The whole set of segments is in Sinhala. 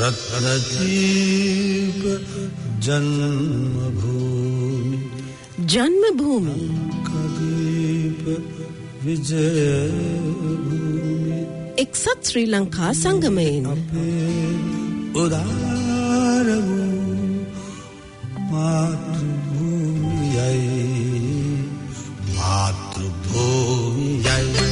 रत्नदीप जन्मभूमि जन्मभूमि कदीप विजयभूमि එක්සත් ශ්‍රී ලංකා සංගමයෙන් උදාර වූ මාතෘභූමියයි මාතෘභූමියයි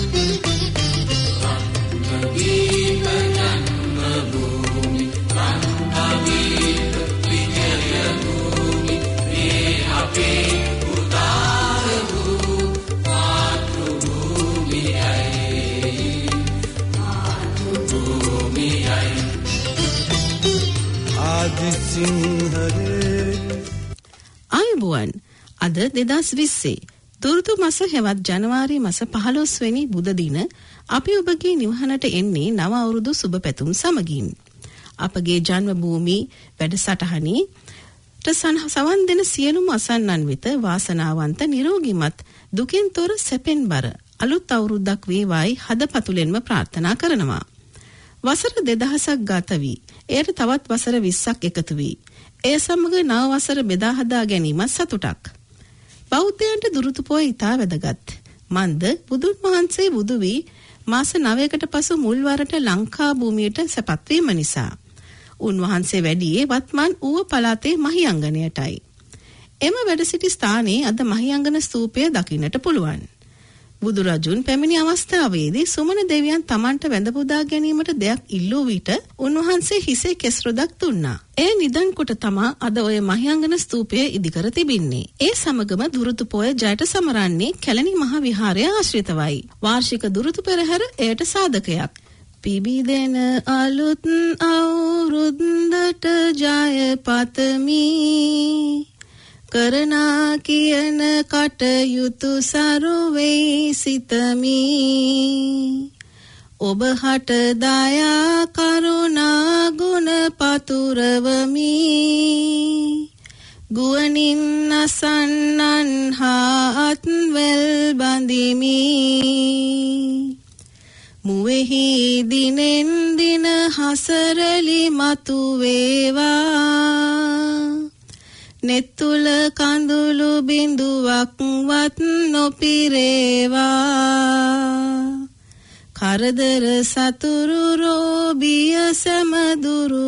රත්නදීප ජන්මභූමි රත්නදීප විජයභූමි මේ අපේ උදාර වූ මාතෘභූමියයි මාතෘභූමියයි ආදි සිංහලේ ආයුබෝවන් අද 2020 දුරුතු මාස හෙවත් ජනවාරි මාස 15 වෙනි බුද දින අපි ඔබගේ නිවහනට එන්නේ නව අවුරුදු සුබ පැතුම් සමගින් අපගේ ජන්මභූමි වැඩසටහනේ සවන් දෙන සියලුම අසන්නන් වෙත වාසනාවන්ත නිරෝගීමත් දුකින් තොර සැපෙන් බර අලුත් අවුරුද්දක් වේවායි හදපතුලෙන්ම ප්‍රාර්ථනා කරනවා. වසර 2000ක් ගත වී එයට තවත් වසර 20ක් එකතු වී ඒ සමග නව වසර බෙදා හදා ගැනීම සතුටක්. බෞද්ධයන්ට දුරුතු පොය ඉතා වැදගත්. මන්ද බුදුන් වහන්සේ බුදු වී මාස 9කට පසු මුල්වරට ලංකා භූමියට සැපත් වීම නිසා උන්වහන්සේ වැඩියේ වත්මන් ඌව පළාතේ මහියංගනයටයි. එම වැඩ සිටි ස්ථානයේ අද මහියංගන ස්තූපය දකින්නට පුළුවන්. බුදුරජුන් පැමිණි අවස්ථාවේදී සුමන දෙවියන් තමන්ට වැඳ පුදා ගැනීමට දෙයක් ඉල්ලූ විට උන්වහන්සේ හිසේ කෙස් රොදක් දුන්නා. එය නිදන් කොට තමා අද ඔය මහියංගන ස්තූපය ඉදිකර තිබින්නේ. ඒ සමගම දුරුතු පොය ජයට සමරන්නේ කැලණි මහ විහාරය ආශ්‍රිතවයි. වාර්ෂික දුරුතු පෙරහැර එයට සාධකයක්. පිබිදෙන අලුත් අවුරුද්දට ජය පතමි කරනා කියන කටයුතු සරුවේ සිතමි ඔබ හට දයා කරුණා ගුණ පතුරවමි ගුවනින් අසන්නන් හාත් වෙල් බඳිමි මුවෙහි දිනෙන් දින හසරලි මතු වේවා නෙතුල කඳුළු බිඳුවක්වත් නොපිරේවා කරදර සතුරු රෝබිය සමදුරු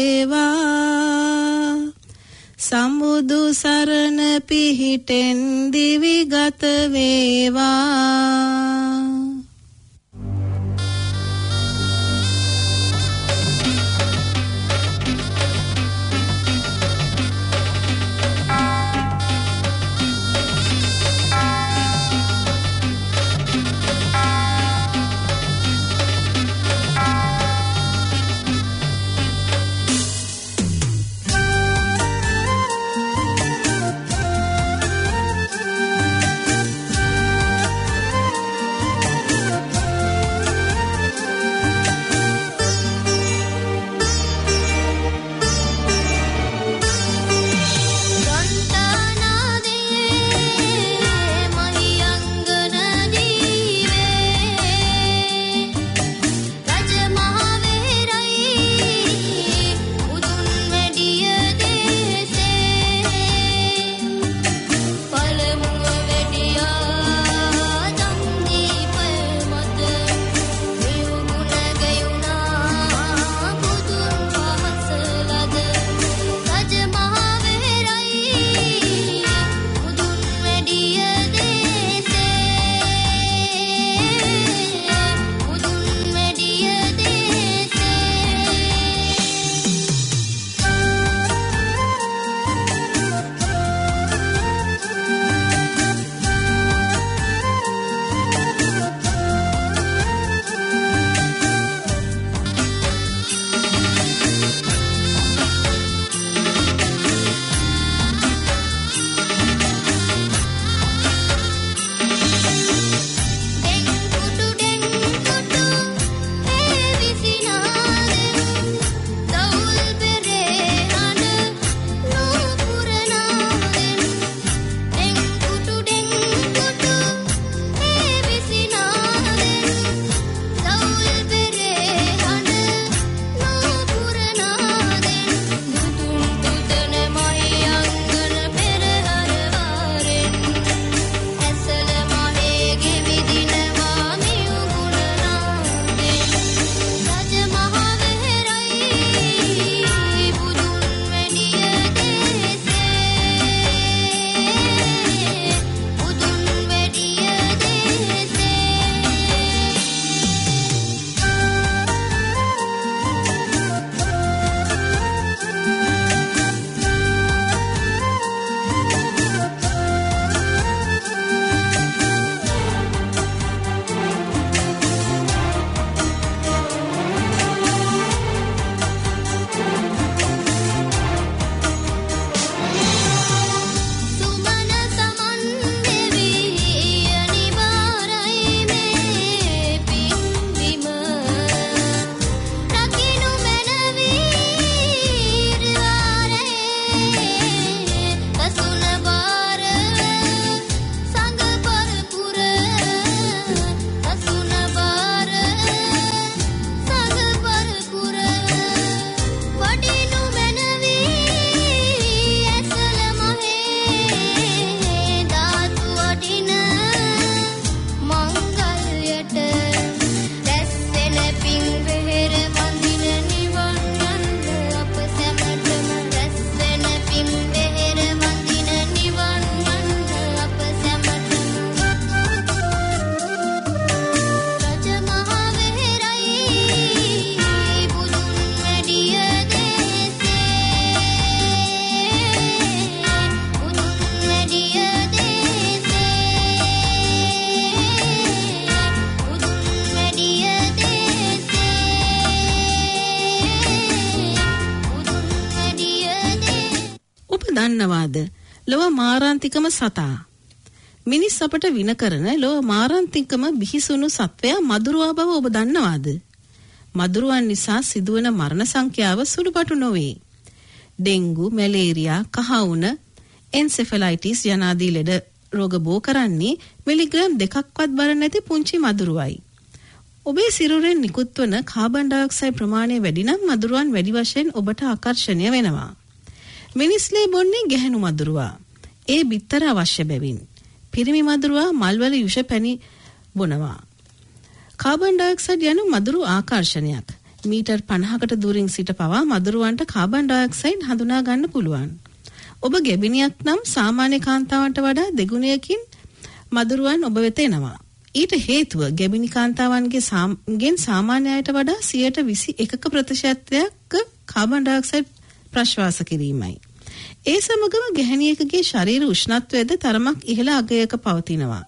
වේවා සම්බුදු සරණ පිහිටෙන් දිවිගත වේවා දන්නවාද? ලොව මාරාන්තිකම සතා. මිනිස් අපට වින කරන ලොව මාරාන්තිකම බිහිසුණු සත්වයා මදුරුවා බව ඔබ දන්නවාද? මදුරුවන් නිසා සිදුවන මරණ සංඛ්‍යාව සුළුපටු නොවේ. ඩෙන්ගු, මැලේරියා, කහවුන, එන්සෙෆලයිටිස් යනාදී ලෙඩ රෝග බෝ කරන්නේ මිලිග්‍රෑම් 2ක්වත් බර නැති පුංචි මදුරුවයි. ඔබේ සිරුරෙන් නිකුත් වන කාබන් ඩයොක්සයිඩ් ප්‍රමාණය වැඩි නම් මදුරුවන් වැඩි වශයෙන් ඔබට ආකර්ෂණය වෙනවා. මිනිස්ලේ බොන්නේ ගැහැණු මදුරුවා. ඒ බිත්තර අවශ්‍ය බැවින්. පිරිමි මදුරුවා මල්වල යුෂ පැණි බොනවා. කාබන් ඩයොක්සයිඩ් යනු මදුරු ආකර්ෂණයක්. මීටර් 50කට දුරින් සිට පවා මදුරුවන්ට කාබන් ඩයොක්සයිඩ් හඳුනා ගන්න පුළුවන්. ඔබ ගැබිනියක් නම් සාමාන්‍ය කාන්තාවන්ට වඩා දෙගුණයකින් මදුරුවන් ඔබ වෙත එනවා. ඊට හේතුව ගැබිනි කාන්තාවන්ගෙන් සාමාන්‍ය අයට වඩා 21% කාබන් ඩයොක්සයිඩ් ප්‍රශ්වාස කිරීමයි. ඒ සමගම ගැහණියකගේ ශරීර උෂ්ණත්වයද තරමක් ඉහළ අගයක පවතිනවා.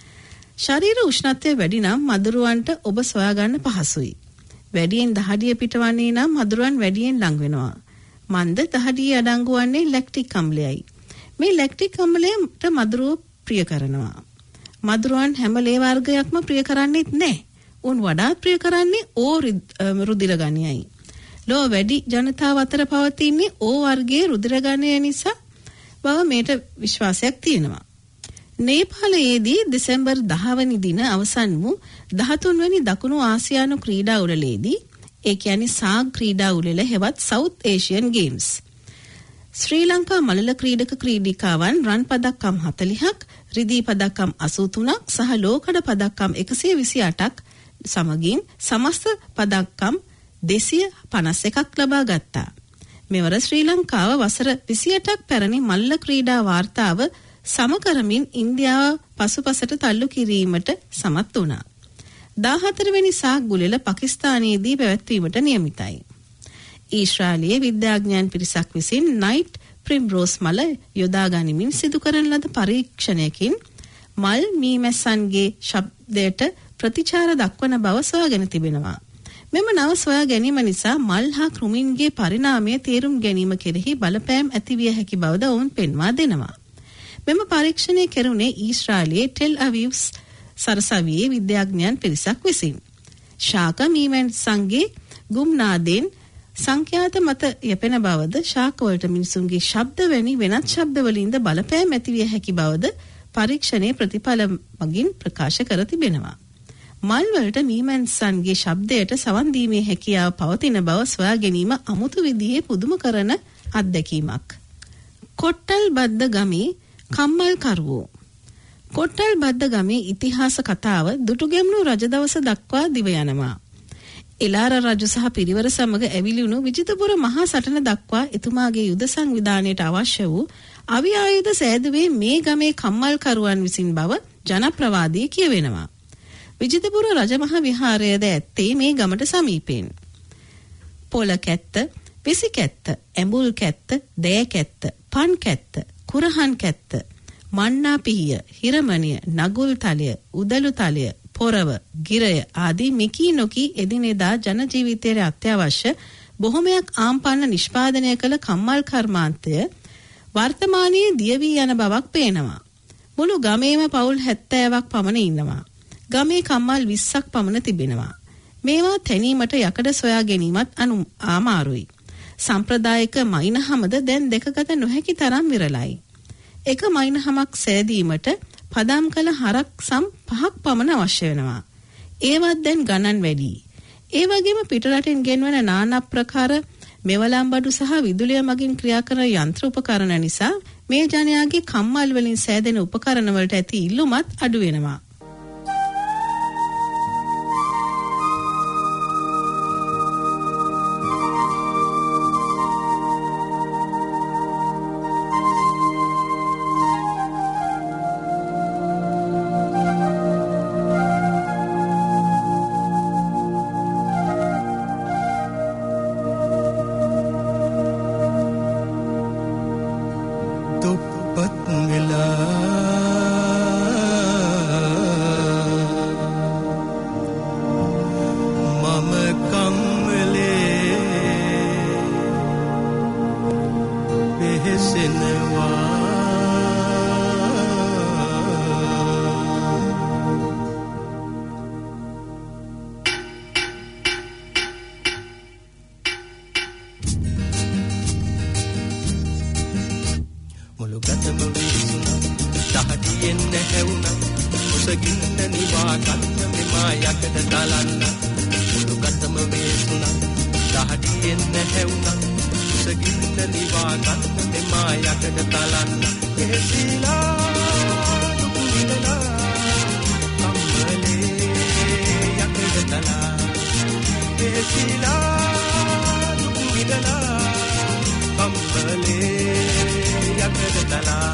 ශරීර උෂ්ණත්වය වැඩි නම් මදුරුවන්ට ඔබ සොයා ගන්න පහසුයි. වැඩියෙන් දහඩිය පිටවන්නේ නම් මදුරුවන් වැඩියෙන් ලං වෙනවා. මන්ද දහඩිය අඩංගු වන්නේ ලැක්ටික් අම්ලයයි. මේ ලැක්ටික් අම්ලයට මදුරුව ප්‍රිය කරනවා. මදුරුවන් හැම ලේ වර්ගයක්ම ප්‍රිය කරන්නේත් නැහැ. උන් වඩාත් ප්‍රිය කරන්නේ ඕ රුධිර ගණයයි. ලෝ වැඩි ජනතාව අතර පවතින්නේ ඕ වර්ගයේ රුධිර ගණය නිසා බව මේට විශ්වාසයක් තියෙනවා. නේපාලයේදී දෙසැම්බර් 10 වෙනි දින අවසන් වූ 13 වෙනි දකුණු ආසියානු ක්‍රීඩා උළෙලේදී ඒ කියන්නේ සාග් ක්‍රීඩා උළෙල හෙවත් South Asian Games Sri Lanka මළල ක්‍රීඩක ක්‍රීඩිකාවන් රන් පදක්කම් 40ක් රිදී පදක්කම් 83ක් සහ ලෝකඩ පදක්කම් 128ක් සමගින් සමස්ත පදක්කම් 251ක් ලබා ගත්තා. මෙවර ශ්‍රී ලංකාව වසර 28ක් පැරණි මල්ල ක්‍රීඩා වාර්තාව සම කරමින් ඉන්දියාව පසුපසට තල්ලු කිරීමට සමත් වුණා. 14 වෙනි සාග් ගුලෙල පාකිස්තානයේදී පැවැත්වීමට නියමිතයි. ඊශ්‍රායලයේ විද්‍යාඥයන් පිරිසක් විසින් නයිට් ප්‍රිම්රෝස් මල යොදා ගනිමින් සිදු කරන ලද පරීක්ෂණයකින් මල් මීමැස්සන්ගේ ශබ්දයට ප්‍රතිචාර දක්වන බව සොයාගෙන තිබෙනවා. මෙම නව සොයා ගැනීම නිසා මල් හා කෘමීන්ගේ පරිණාමය තේරුම් ගැනීම කෙරෙහි බලපෑම් ඇතිවිය හැකි බවද ඔවුන් පෙන්වා දෙනවා. මෙම පරීක්ෂණය කෙරුණේ ඊශ්‍රායලයේ ටෙල් අවීව් සරසවියේ විද්‍යාඥයන් පිරිසක් විසින්. ශාක මීමැස්සන්ගේ ගුම්නාදෙන් සංඛ්‍යාත මත යැපෙන බවද ශාකවලට මිනිසුන්ගේ ශබ්ද වැනි වෙනත් ශබ්ද වලින්ද බලපෑම් ඇතිවිය හැකි බවද පරීක්ෂණයේ ප්‍රතිඵල මගින් ප්‍රකාශ කර තිබෙනවා. මල් වලට මීමැස්සන්ගේ ශබ්දයට සවන් දීමේ හැකියාව පවතින බව සොයා ගැනීම අමුතු විදිහේ පුදුම කරන අත්දැකීමක්. කොට්ටල් බද්ද ගමේ කම්මල් කරුවෝ. කොට්ටල් බද්ද ගමේ ඉතිහාස කතාව දුටුගැමුණු රජ දවස දක්වා දිව යනවා. එලාර රජු සහ පිරිවර සමග ඇවිලුණු විජිතපුර මහා සටන දක්වා එතුමාගේ යුද සංවිධානයට අවශ්‍ය වූ අවි ආයුධ සෑදුවේ මේ ගමේ කම්මල් කරුවන් විසින් බව ජනප්‍රවාදී කියවෙනවා. විජිතපුර රජමහා විහාරයද ඇත්තේ මේ ගමට සමීපයෙන්. පොළ කැත්ත, විසි කැත්ත, ඇඹුල් කැත්ත, දෑ කැත්ත, පන් කැත්ත, කුරහන් කැත්ත, මන්නා පිහිය, හිරමණිය, නගුල් තලය, උදළු තලය, පොරව, ගිරය ආදී මිකී නොකී එදිනෙදා ජන ජීවිතයේ අත්‍යවශ්‍ය බොහොමයක් ආම්පන්න නිෂ්පාදනය කළ කම්මල් කර්මාන්තය වර්තමානයේ දිය වී යන බවක් පේනවා. මුළු ගමේම පවුල් 70ක් පමණ ඉන්නවා. ගමේ කම්මල් 20ක් පමණ තිබෙනවා. මේවා තැනීමට යකඩ සොයා ගැනීමත් අමාරුයි. සම්ප්‍රදායික මයින්හමද දැන් දෙකගත නොහැකි තරම් විරලයි. එක මයින්හමක් සෑදීමට පදම් කළ හරක් සම් 5ක් පමණ අවශ්‍ය වෙනවා. ඒවත් දැන් ගණන් වැඩි. ඒ වගේම පිටරටින් ගෙන්වන নানা ප්‍රකාර මෙවලම්බඩු සහ විදුලිය මගින් ක්‍රියා කරන යන්ත්‍ර උපකරණ නිසා මේ ජනයාගේ කම්මල් වලින් සෑදෙන උපකරණ වලට ඇති ඉල්ලුමත් අඩු වෙනවා. සගින්න නිවා ගන්න මෙමා යකඩ තලන්න මුළු ගතම වේසුණා දහඩියෙන් නැහැවුණා සගින්න නිවා ගන්න මෙමා යකඩ තලන්න එහෙසිලා දුකුවිදලා කම්මලේ යකඩ තලා එහෙසිලා දුකුවිදලා කම්මලේ යකඩ තලා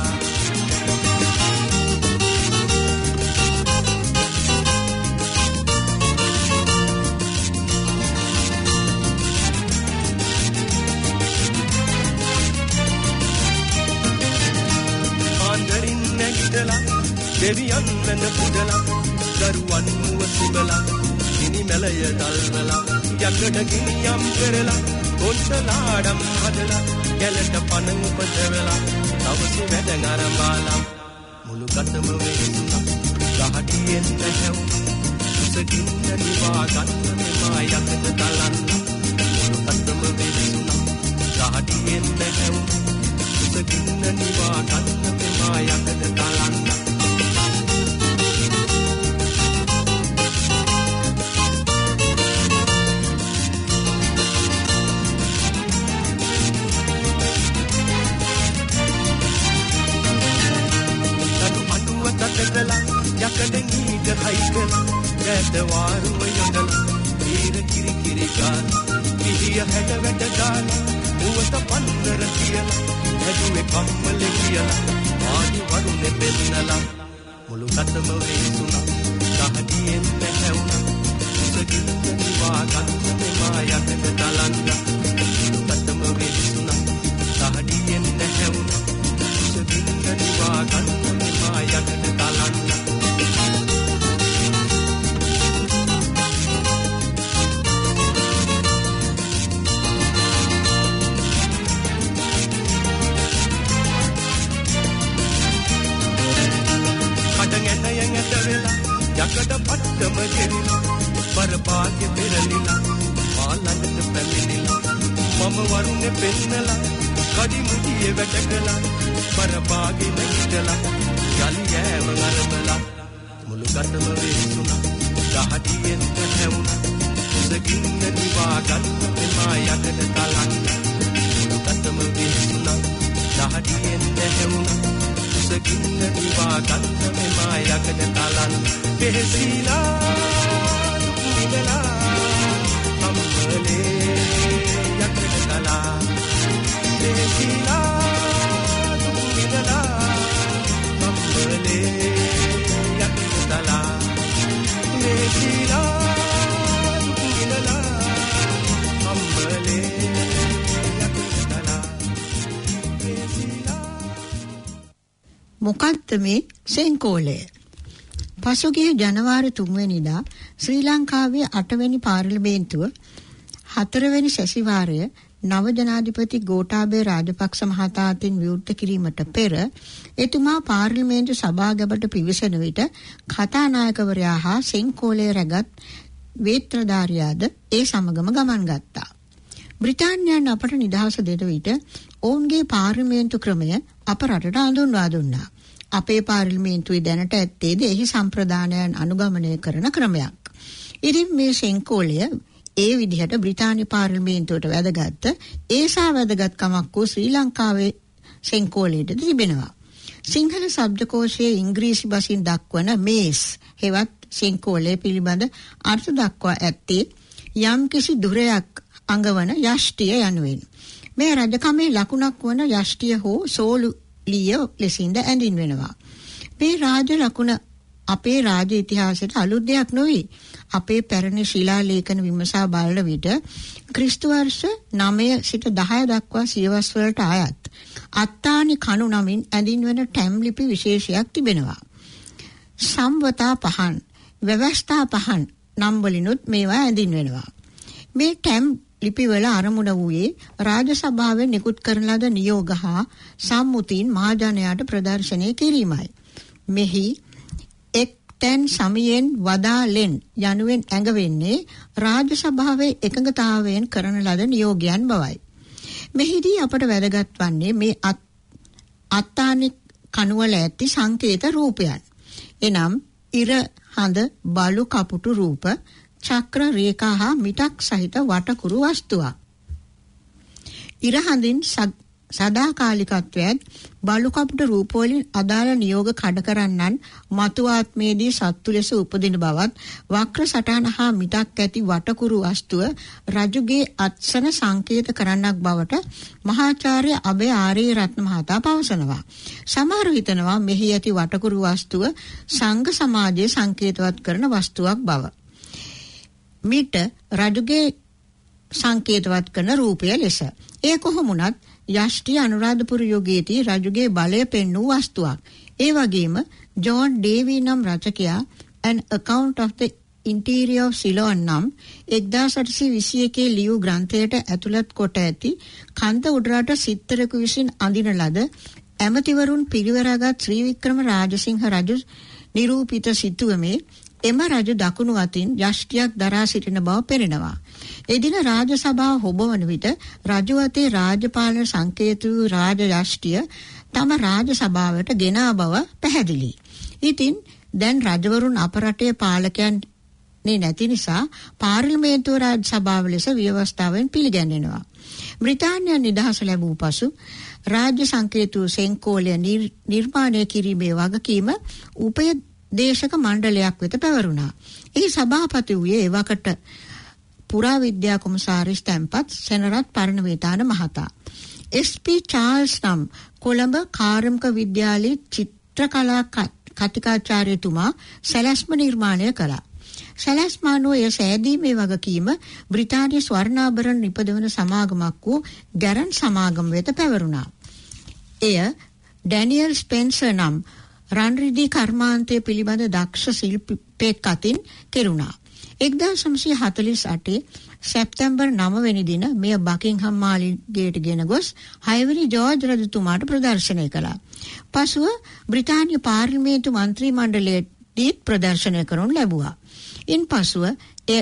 දෙවියන් වෙන පුදලා දරුවන් මුව සිබලා ගිනි මැලය දල්වලා යකඩ ගිනියම් කරලා කොන්ටලාඩම් හදලා ගැලට පණ උපදවලා තවසි වැඩ නරඹාලා මුළු ගතම වේසුණා ගහටියෙන් නැහැවුණා සගින්න නිවා ගන්න මෙමා යකඩ තලන්න මුළු ගතම වේසුණා ගහටියෙන් නැහැවුණා සගින්න නිවා ගන්න මෙමා යකඩ තලන්න යකඩෙන් ඊට හයිකල ගැදවාරුව යොදලා ඊර කිරි කිරි ගාන පිහිය හැඩ වැඩ ගාන මුවත පන්දර කියලා හැදුවේ කම්මලේ කියලා ආදි වරුනේ පෙන්නලා මුළු ගතම වේසුණා ගහඩියෙන් නැහැවුණා සගින්න නිවා ගන්න මෙමා යකඩ තලන්න මුළු ගතම වේසුණා ගහඩියෙන් නැහැවුණා සගින්න නිවා ගන්න මෙමා යකඩ තලන්න යකඩ පට්ටම ගෙරිලා පරපාගේ පෙරලිලා මාළඟට පැමිණිලා මම වරුනේ පෙන්නලා කඩි මුදියේ වැටකලා පරපාගේ නැගිටලා යලි යෑම අරබලා මුළු ගතම වේසුණා ගහටියෙන් නැහැවුණා සගින්න නිවා ගන්න මෙමා යකඩ තලන්න මුළු ගතම වේසුණා ගහටියෙන් නැහැවුණා සගින්න නිවා ගන්න මෙමා යකඩ තලන්න එහෙසිලා දුකුවිදලා කම්මලේ යකඩ තලා එහෙසිලා දුකුවිදලා කම්මලේ යකඩ තලා එහෙසිලා දුකුවිදලා කම්මලේ යකඩ තලා එහෙසිලා මොකක්ද මේ සෙන්කෝලය? පසුගිය ජනවාරි 3 වෙනිදා ශ්‍රී ලංකාවේ 8 වෙනි පාර්ලිමේන්තුව 4 වෙනි සැසිවාරය නව ජනාධිපති ගෝඨාභය රාජපක්ෂ මහතා අතින් විවෘත කිරීමට පෙර එතුමා පාර්ලිමේන්තු සභාගමට පිවිසෙන විට කතානායකවරයා හා සෙන්කෝලයේ රැගත් වේත්‍රධාරියාද ඒ සමගම ගමන් ගත්තා. බ්‍රිතාන්‍යයන් අපට නිදහස දෙන විට ඔවුන්ගේ පාර්ලිමේන්තු ක්‍රමය අප රටට හඳුන්වා දුන්නා. අපේ පාර්ලිමේන්තුවේ දැනට ඇත්තේද එහි සම්ප්‍රදානයන් අනුගමනය කරන ක්‍රමයක්. ඉතින් මේ සෙන්කෝලය ඒ විදිහට බ්‍රිතාන්‍ය පාර්ලිමේන්තුවට වැදගත් ඒසා වැදගත්කමක් වූ ශ්‍රී ලංකාවේ සෙන්කෝලයට තිබෙනවා. සිංහල ශබ්දකෝෂයේ ඉංග්‍රීසි බසින් දක්වන මේස් හෙවත් සෙන්කෝලය පිළිබඳ අර්ථ දක්වා ඇත්තේ යම්කිසි දුරයක් අඟවන යෂ්ටිය යනුවෙන්. මේ රජකමේ ලකුණක් වන යෂ්ටිය හෝ සෝලු ලිය ලෙසින්ද ඇඳින් වෙනවා. මේ රාජ ලකුණ අපේ රාජ ඉතිහාසයට අලුත් දෙයක් නොවේ. අපේ පැරණි ශිලා ලේඛන විමසා බලන විට ක්‍රිස්තු වර්ෂ 9 සිට 10 දක්වා සියවස් වලට අයත් අත්තානි කණු නමින් ඇඳින් වන ටැම් ලිපි විශේෂයක් තිබෙනවා. සම්වතා පහන්, ව්‍යවස්ථා පහන් නම් වලිනුත් මේවා ඇඳින් වෙනවා. මේ ටැම් ලිපිවල අරමුණ වූයේ රාජ සභාවෙන් නිකුත් කරන ලද නියෝග හා සම්මුතීන් මහජනයාට ප්‍රදර්ශනය කිරීමයි. මෙහි එක්තැන් සමයෙන් වදාලෙන් යනුවෙන් ඇඟවෙන්නේ රාජ සභාවේ එකඟතාවයෙන් කරන ලද නියෝගයන් බවයි. මෙහිදී අපට වැදගත් වන්නේ මේ අත්තානි කණුවල ඇති සංකේත රූපයන්. එනම් ඉර හඳ බලු කපුටු රූප චක්‍ර රේඛා හා මිටක් සහිත වටකුරු වස්තුවක්. ඉර හඳින් සදාකාලිකත්වයත් බලු කපුටු රූප වලින් අදාළ නියෝග කඩ කරන්නන් මතු ආත්මයේදී සත්තු ලෙස උපදින බවත් වක්‍ර සටහන හා මිටක් ඇති වටකුරු වස්තුව රජුගේ අත්සන සංකේත කරන්නක් බවට මහාචාර්ය අබේ ආරේ රත්න මහතා පවසනවා. සමහර හිතනවා මෙහි ඇති වටකුරු වස්තුව සංඝ සමාජයේ සංකේතවත් කරන වස්තුවක් බව. මිට රජුගේ සංකේතවත් කරන රූපය ලෙස. ඒ කොහොමුණත් යෂ්ටි අනුරාධපුර යුගයේදී රජුගේ බලය පෙන්වූ වස්තුවක්. ඒ වගේම ජෝන් ඩේවි නම් රචකයා An Account of the Interior of Ceylon නම් 1821 ලියූ ග්‍රන්ථයට ඇතුළත් කොට ඇති කන්ද උඩරට සිත්තරෙකු විසින් අඳින ලද ඇමතිවරුන් පිරිවරාගත් ශ්‍රී වික්‍රම රාජසිංහ රජු නිරූපිත සිතුවමේ එම රජු දකුණු අතින් යෂ්ටියක් දරා සිටින බව පෙනෙනවා. එදින රාජ සභාව හොබවන විට රජු අතේ රාජපාලන සංකේත වූ රාජ යෂ්ටිය තම රාජ සභාවට ගෙනා බව පැහැදිලි. ඉතින් දැන් රජවරුන් අප රටේ පාලකයන් නැති නිසා පාර්ලිමේන්තුව රාජ සභාව ලෙස ව්‍යවස්ථාවෙන් පිළිගැනෙනවා. බ්‍රිතාන්‍යයන් නිදහස ලැබූ පසු රාජ්‍ය සංකේත වූ සෙන්කෝලය නිර්මාණය කිරීමේ වගකීම උපදේශක මණ්ඩලයක් වෙත පැවරුණා. එහි සභාපති වූයේ එවකට පුරාවිද්‍යා කොමසාරිස් තැන්පත් සෙනරත් පරණවිතාන මහතා. එස්.පී. චාල්ස් නම් කොළඹ කාර්මික විද්‍යාලයේ චිත්‍රකලා කතිකාචාර්යතුමා සැලැස්ම නිර්මාණය කළා. සැලැස්මානෝ එය සෑදීමේ වගකීම බ්‍රිතාන්‍ය ස්වර්ණාභරණ නිපදවන සමාගමක් වූ ගැරන් සමාගම වෙත පැවරුණා. එය ඩැනියල් ස්පෙන්සර් නම් රන්රිදී කර්මාන්තය පිළිබඳ දක්ෂ ශිල්පියෙක් අතින් කෙරුණා. 1948 සැප්තැම්බර් 9 වෙනි දින මෙය බකින්හම් මාලිගයට ගෙන ගොස් 6 වෙනි ජෝර්ජ් රජතුමාට ප්‍රදර්ශනය කළා. පසුව බ්‍රිතාන්‍ය පාර්ලිමේන්තු මන්ත්‍රී මණ්ඩලයේදී ප්‍රදර්ශනය කරනු ලැබුවා. ඉන්පසුව එය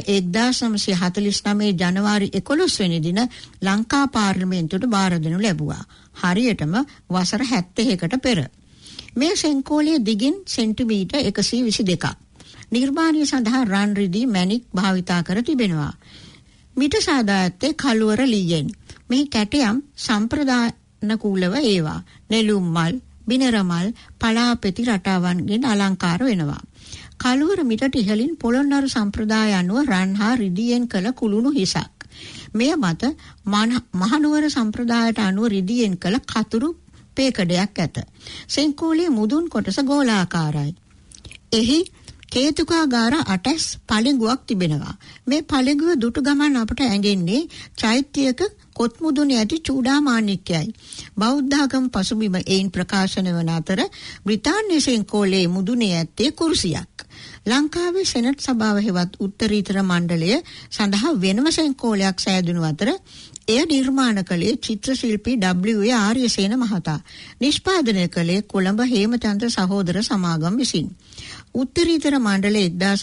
1949 ජනවාරි 11 වෙනි දින ලංකා පාර්ලිමේන්තුවට බාර දෙනු ලැබුවා. හරියටම වසර 70කට පෙර. මේ සෙන්කෝලයේ දිගින් සෙන්ටිමීටර් 122ක්. නිර්මාණය සඳහා රන් රිදී මැණික් භාවිතා කර තිබෙනවා. මිට සාදා ඇත්තේ කළුවර ලීයෙන්. මේ කැටයම් සම්ප්‍රදානකූලව ඒවා නෙළුම් මල්, බිනර මල්, පලාපෙති රටාවන්ගෙන් අලංකාර වෙනවා. කළුවර මිටට ඉහළින් පොළොන්නරු සම්ප්‍රදාය අනුව රන් හා රිදීයෙන් කළ කුළුණු හිසක්. මෙය මත මහනුවර සම්ප්‍රදායට අනුව රිදීයෙන් කළ කතුරු පේකඩයක් ඇත. සෙන්කෝලයේ මුදුන් කොටස ගෝලාකාරයි. එහි කේතුකාගාර 8 පළඟුවක් තිබෙනවා. මේ පළඟුව දුටු ගමන් අපට ඇඟෙන්නේ චෛත්‍යයක කොත් මුදුනේ ඇති චූඩාමාණික්යයි. බෞද්ධ ආගම පසුබිම එයින් ප්‍රකාශන වන අතර බ්‍රිතාන්‍ය සෙන්කෝලයේ මුදුනේ ඇත්තේ කුරුසියක්. ලංකාවේ සෙනට් සභාව හෙවත් උත්තරීතර මණ්ඩලය සඳහා වෙනම සෙන්කෝලයක් සෑදුණු අතර එය නිර්මාණ කළේ චිත්‍ර ශිල්පී W.A. ආර්යසේන මහතා. නිෂ්පාදනය කළේ කොළඹ හේමචන්ද්‍ර සහෝදර සමාගම විසින්. උත්තරීතර මණ්ඩලය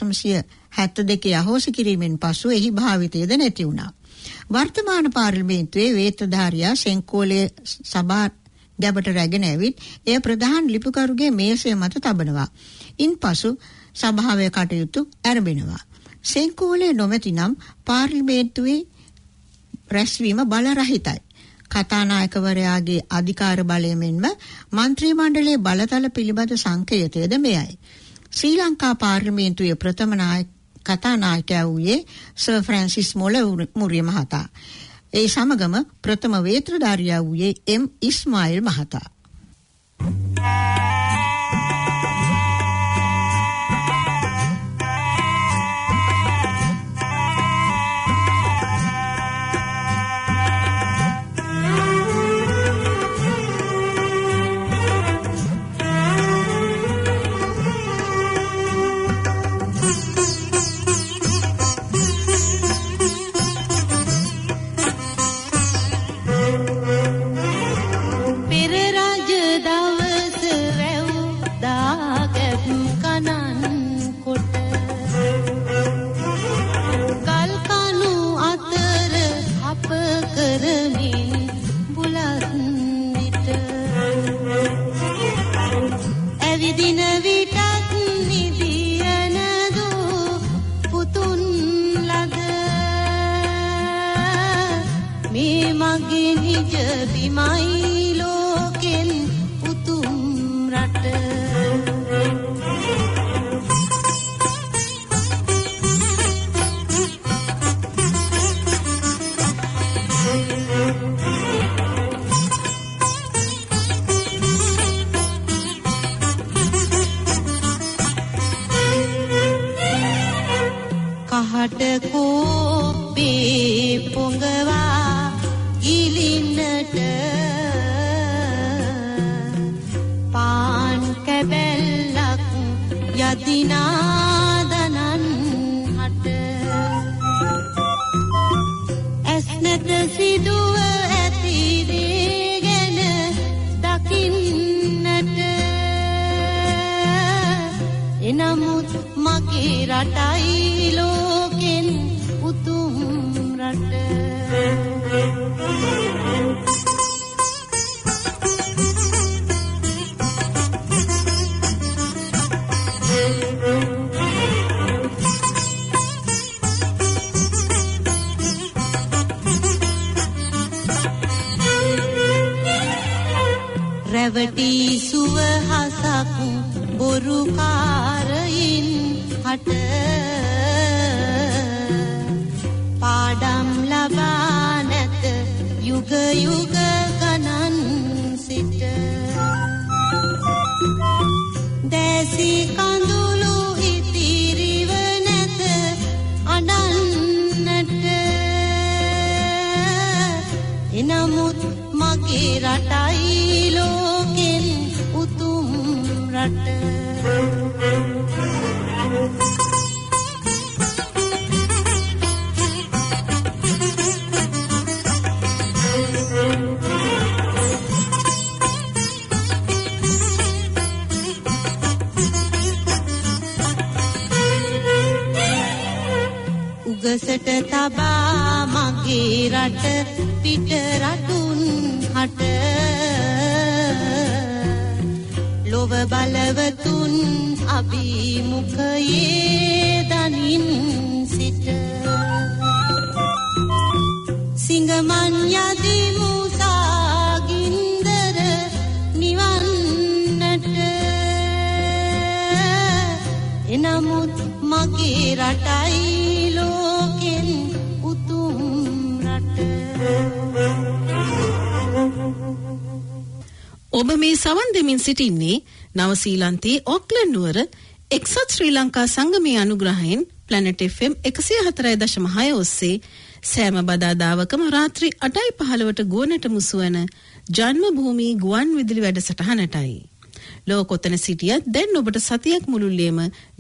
1972 අහෝසි කිරීමෙන් පසු එහි භාවිතයද නැති වුණා. වර්තමාන පාර්ලිමේන්තුවේ වේතධාරියා සෙන්කෝලයේ සභා ගැබට රැගෙන ඇවිත් එය ප්‍රධාන ලිපිකරුගේ මේසය මත තබනවා. ඉන්පසු සභාවේ කටයුතු ආරම්භනවා. සෙන්කෝලයේ නොමැති නම් පාර්ලිමේන්තුවේ රැස්වීම බල රහිතයි. කතානායකවරයාගේ අධිකාර බලය මෙන්ම මන්ත්‍රී මණ්ඩලයේ බලතල පිළිබඳ සංකේතයද මෙයයි. ශ්‍රී ලංකා පාර්ලිමේන්තුවේ ප්‍රථම කතානායකයා වූයේ සර් ෆ්‍රැන්සිස් මොලමුරිය මහතා. ඒ සමගම ප්‍රථම වේත්‍රධාරියා වූයේ එම් ඉස්මායිල් මහතා. Perera නිජ බිමයි ලෝකෙන් උතුම් රට කහට කෝපේ පොඟවා ගිලින්නට පාන් කැබැල්ලක් යදිනාදනන් හට ඇස් නැත සිදුව ඇතිරේ ගැන දකින්නට එනමුත් මගේ රටයි ලෝකෙන් උතුම් රට රැවටි සුවහසක් බොරුකාරයින් හට පාඩම් ලබා නැත යුග යුග ගණන් සිට දැසි කඳුළු ඉතිරිව නැත අඩන්නට එනමුත් මගේ රටයි ලෝකෙන් උතුම් රට උගසට තබා මගේ රට පිට රටුන් හට ලොව බලවතුන් අභිමුඛයේ දනින් සිට සිංගමන් යදි මුසාගින්දර නිවන්නට එනමුත් මගේ රටයි ලෝකෙන් උතුම් රට ඔබ මේ සවන් දෙමින් සිටින්නේ නවසීලන්තයේ ඔක්ලන්ඩ් නුවර එක්සත් ශ්‍රී ලංකා සංගමයේ අනුග්‍රහයෙන් Planet FM 104.6 ඔස්සේ සෑම බදාදාවකම රාත්‍රී 8:15ට ගුවනට මුසුවන ජන්ම භූමි ගුවන් විදුලි වැඩසටහනටයි. ලෝකොතන සිටියත් දැන් ඔබට සතියක් මුළුල්ලේම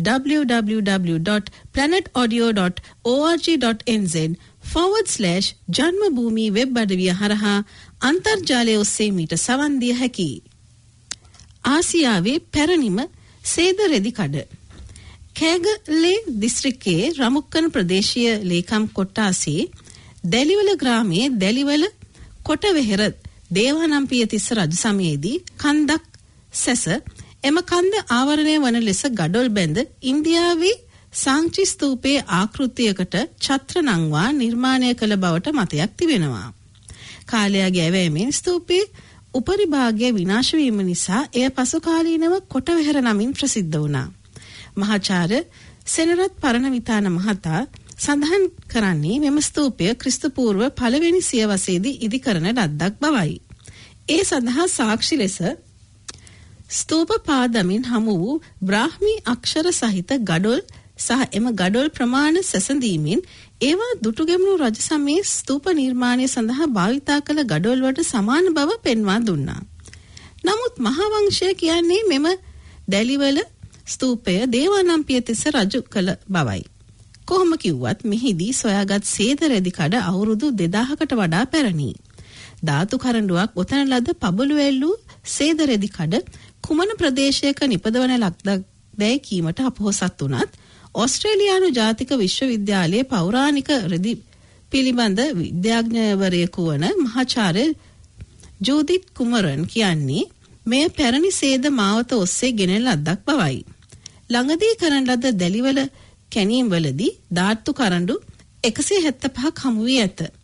www.planetaudio.org.nz/ජන්මභූමි වෙබ් අඩවිය හරහා අන්තර්ජාලය ඔස්සේ මීට සවන් දිය හැකියි. ආසියාවේ පැරණිම සේද රෙදි කඩ කෑගලේ දිස්ත්‍රික්කයේ රමුක්කන ප්‍රදේශීය ලේකම් කොට්ටාසේ දැලිවල ග්‍රාමයේ දැලිවල කොටවෙහෙර දේවානම්පිය තිස්ස රජු සමයේදී කන්දක් සැස එම කන්ද ආවරණය වන ලෙස ගඩොල් බැඳ ඉන්දියාවේ සාංචි ස්තූපයේ ආකෘතියකට ඡත්‍ර නංවා නිර්මාණය කළ බවට මතයක් තිබෙනවා. කාලයාගේ ඇවෑමෙන් ස්තූපයේ උපරිභාගය විනාශ වීම නිසා එය පසු කාලීනව කොටවෙහෙර නමින් ප්‍රසිද්ධ වුණා. මහාචාර්ය සෙනරත් පරණවිතාන මහතා සඳහන් කරන්නේ මෙම ස්තූපය ක්‍රිස්තු පූර්ව පළවෙනි සියවසේදී ඉදි කරන ලද්දක් බවයි. ඒ සඳහා සාක්ෂි ලෙස ස්තූප පාදමින් හමු වූ බ්‍රාහ්මී අක්ෂර සහිත ගඩොල් සහ එම ගඩොල් ප්‍රමාණ සැසඳීමෙන් ඒවා දුටුගැමුණු රජ සමයේ ස්තූප නිර්මාණය සඳහා භාවිතා කළ ගඩොල් වලට සමාන බව පෙන්වා දුන්නා. නමුත් මහාවංශය කියන්නේ මෙම දැලිවල ස්තූපය දේවානම්පිය තිස්ස රජු කළ බවයි. කොහොම කිව්වත් මෙහිදී සොයාගත් සේද රෙදි කඩ අවුරුදු 2000කට වඩා පැරණි. ධාතු කරඬුවක් ඔතන ලද පබළු ඇල්ලූ සේද රෙදි කඩ කුමන ප්‍රදේශයක නිපදවන ලක්දැයි කීමට අපොහසත් වුණත් ඕස්ට්‍රේලියානු ජාතික විශ්වවිද්‍යාලයේ පෞරාණික රෙදි පිළිබඳ විද්‍යාඥවරයෙකු වන මහාචාර්ය ජෝදිත් කුමරන් කියන්නේ මේ පැරණි සේද මාවත ඔස්සේ ගෙනෙන ලද්දක් බවයි. ළඟදී කරන ලද දැලිවල කැණීම්වලදී ධාතු කරඬු 175ක් හමු වී ඇත.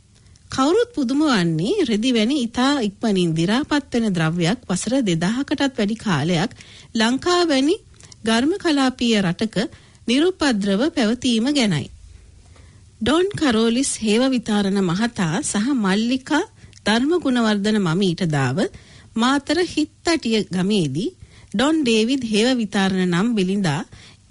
කවුරුත් පුදුම වන්නේ රෙදි වැනි ඉතා ඉක්මනින් දි รา පත් වෙන ද්‍රව්‍යයක් වසර 2000කටත් වැඩි කාලයක් ලංකාව වැනි ඝර්ම කලාපීය රටක නිරුපද්‍රව පැවතීම ගැනයි. ඩොන් කරෝලිස් හේව විතාරණ මහතා සහ මල්ලිකා ධර්ම ගුණවර්ධන මමීට දාව මාතර හිත්තටිය ගමේදී ඩොන් ඩේවිඩ් හේව විතාරණ නම් බිලිඳා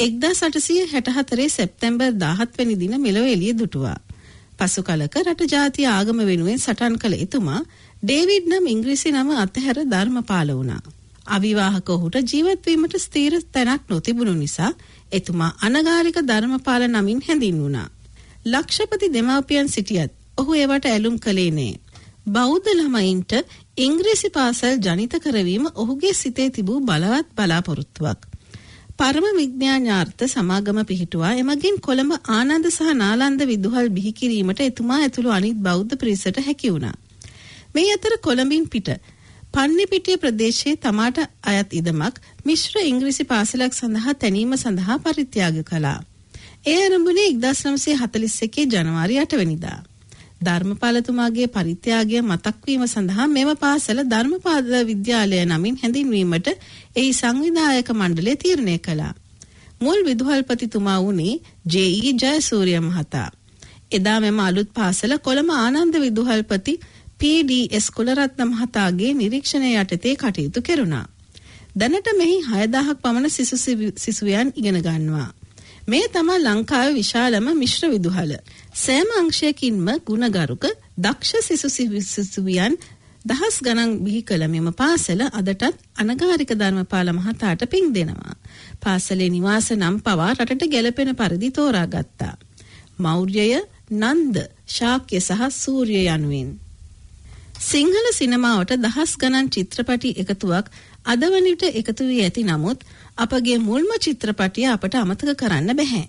1864 සැප්තැම්බර් 17 වෙනි දින මෙලොව එළිය දුටුවා. පසු කලක රට ජාතිය ආගම වෙනුවෙන් සටන් කළ එතුමා ඩේවිඩ් නම් ඉංග්‍රීසි නම අතහැර ධර්මපාල වුණා. අවිවාහක ඔහුට ජීවත් වීමට ස්ථීර තැනක් නොතිබුණු නිසා එතුමා අනගාരിക ධර්මපාල නමින් හැඳින්වුණා. ලක්ෂපති දෙමාපියන් සිටියත් ඔහු ඒවට ඇලුම් කළේ නෑ. බෞද්ධ ළමයින්ට ඉංග්‍රීසි පාසල් ජනිත කරවීම ඔහුගේ සිතේ තිබූ බලවත් බලාපොරොත්තුවක්. පරම විඥාඥාර්ථ සමාගම පිහිටුවා එමගින් කොළඹ ආනන්ද සහ නාලන්ද විදුහල් බිහි කිරීමට එතුමා ඇතුළු අනිත් බෞද්ධ පිරිසට හැකි වුණා. මේ අතර කොළඹින් පිට පන්නිපිටිය ප්‍රදේශයේ තමාට අයත් ඉදමක් මිශ්‍ර ඉංග්‍රීසි පාසලක් සඳහා තැනීම සඳහා පරිත්‍යාග කළා. ඒ ආරම්භුනේ 1941 ජනවාරි 8 වෙනිදා. ධර්මපාලතුමාගේ පරිත්‍යාගය මතක් වීම සඳහා මෙම පාසල ධර්මපාල විද්‍යාලය නමින් හැඳින්වීමට එහි සංවිධායක මණ්ඩලය තීරණය කළා. මුල් විදුහල්පතිතුමා වුණේ ජේ.ඊ. ජයසූරිය මහතා. එදා මෙම අලුත් පාසල කොළඹ ආනන්ද විදුහල්පති පී.ඩී.එස්. කුලරත්න මහතාගේ නිරීක්ෂණය යටතේ කටයුතු කෙරුණා. දැනට මෙහි 6000ක් පමණ සිසුවියන් ඉගෙන ගන්නවා. මේ තමයි ලංකාවේ විශාලම මිශ්‍ර විදුහල. සෑම අංශයකින්ම ගුණගරුක දක්ෂ සිසුවියන් දහස් ගණන් බිහි කළ මෙම පාසල අදටත් අනගාരിക ධර්මපාල මහතාට පින් දෙනවා. පාසලේ නිවාස නම් පවා රටට ගැලපෙන පරිදි තෝරාගත්තා. මෞර්යය, නන්ද, ශාක්‍ය සහ සූර්ය යනුවෙන්. සිංහල සිනමාවට දහස් ගණන් චිත්‍රපටි එකතුවක් අද වන විට එකතු වී ඇති නමුත් අපගේ මුල්ම චිත්‍රපටිය අපට අමතක කරන්න බැහැ.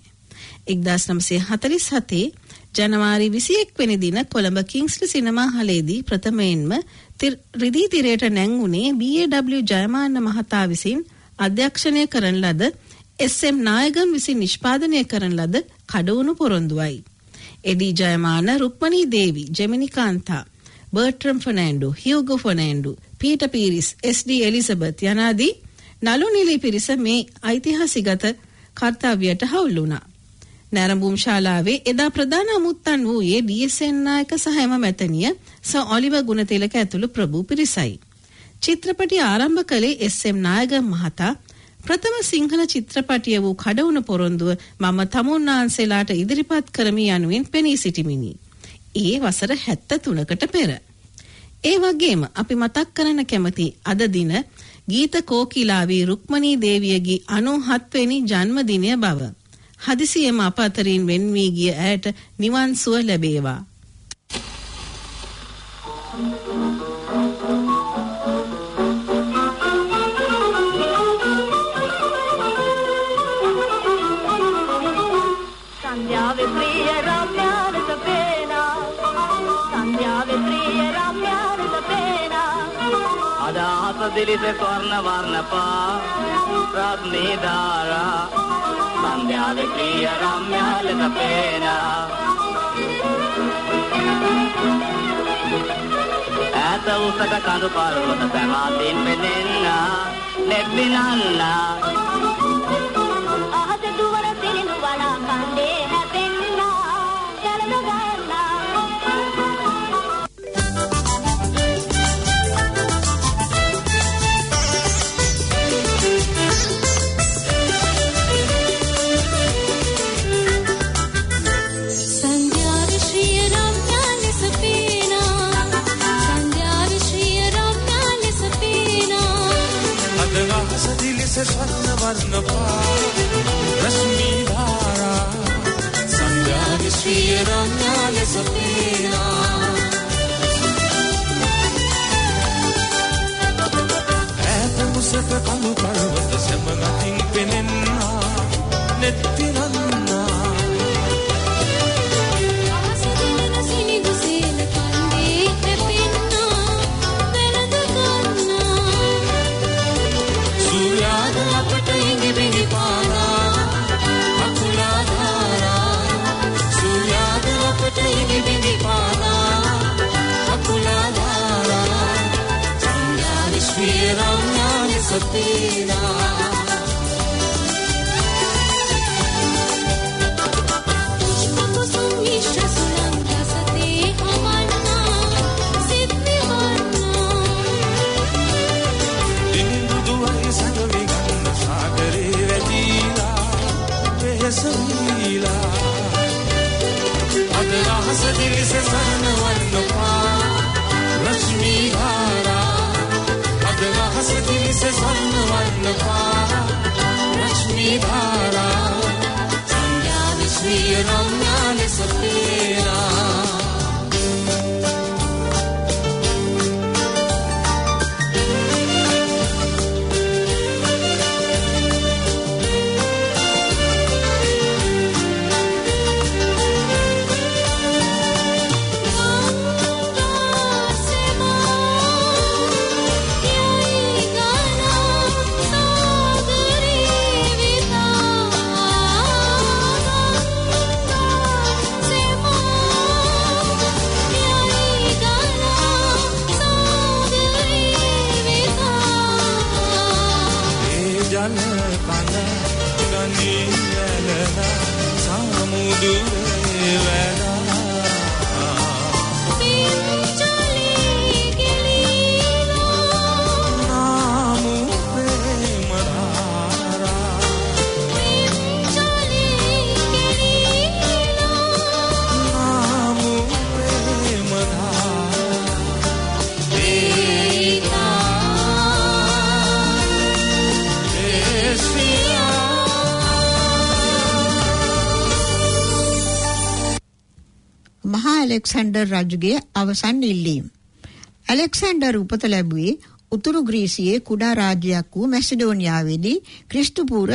1947 ජනවාරි 21 වෙනි දින කොළඹ කිංස්ලි සිනමා හලේදී ප්‍රථමයෙන්ම රිදී තිරයට නැංගුණේ බී.ඒ.ඩබ්ලිව්. ජයමාන්න මහතා විසින් අධ්‍යක්ෂණය කරන ලද එස්.එම්. නායගම් විසින් නිෂ්පාදනය කරන ලද කඩවුණු පොරොන්දුවයි. එඩී ජයමාන්න, රුක්මනී දේවි, ජෙමිනි කාන්තා, බර්ට්‍රම් ෆර්නෑන්ඩෝ, හියුගෝ ෆර්නෑන්ඩෝ, පීටර් පීරිස්, එස්.ඩී. එලිසබෙත් යනාදී නළු නිලි පිරිස මේ ඓතිහාසිකගත කර්තව්‍යයට හවුල් වුණා. නැරඹුම් ශාලාවේ එදා ප්‍රධාන අමුත්තන් වූයේ ඩී.එස්.එන්. නායක සහ එම මැතණිය සර් ඔලිවර් ගුණතිලක ඇතුළු ප්‍රභූ පිරිසයි. චිත්‍රපටය ආරම්භ කළේ එස්.එම්. නායක මහතා ප්‍රථම සිංහල චිත්‍රපටිය වූ කඩවුණු පොරොන්දුව මම තමුන්නාන්සේලාට ඉදිරිපත් කරමි යනුවෙන් පෙනී සිටිමිනි. ඒ වසර 73කට පෙර. ඒ වගේම අපි මතක් කරන්න කැමති අද දින ගීත කෝකිලාවේ රුක්මනී දේවියගේ 97 වෙනි ජන්මදිනය බව. හදිසියෙම අප අතරින් වෙන් වී ගිය ඇයට නිවන් සුව ලැබේවා. සංධ්‍යාවේ ප්‍රිය රම්‍යාරත පේනා සංධ්‍යාවේ ප්‍රිය රම්‍යාරත පේනා අදාස දිලිස ස්වර්ණ වර්ණපා රත්නේ දාරා සංධ්‍යාවේ ප්‍රිය රම්‍යාරත පේනා ඈත උසට කඳු පර්වත සමාධින් වෙනෙන්නා නෙබ්බිනන්නා අහස දුවන සිරිඳු වනා කන්දේ හැපෙන්නා ජලද ගයන්නා स्वर्ण वर्ण रश्मि धारा संध्या श्री रम्याल सपीना ऐत मुसत कलु पर्वत समनतिं पेनेन्ना नेत्तिनन्ना Surya සපේනා අද රහස දිලිස සරණ වන්නපා රශ්මි ධාරා අද රහස දිලිස සරණ වන්නපා රශ්මි ධාරා සංඥා විශ්වීය රම්‍යා ලෙස පේනා ඇලෙක්සැන්ඩර් රජුගේ අවසන් ඉල්ලීම. ඇලෙක්සැන්ඩර් උපත ලැබුවේ උතුරු ග්‍රීසියේ කුඩා රාජ්‍යයක් වූ මැසිඩෝනියාවේදී ක්‍රිස්තු පූර්ව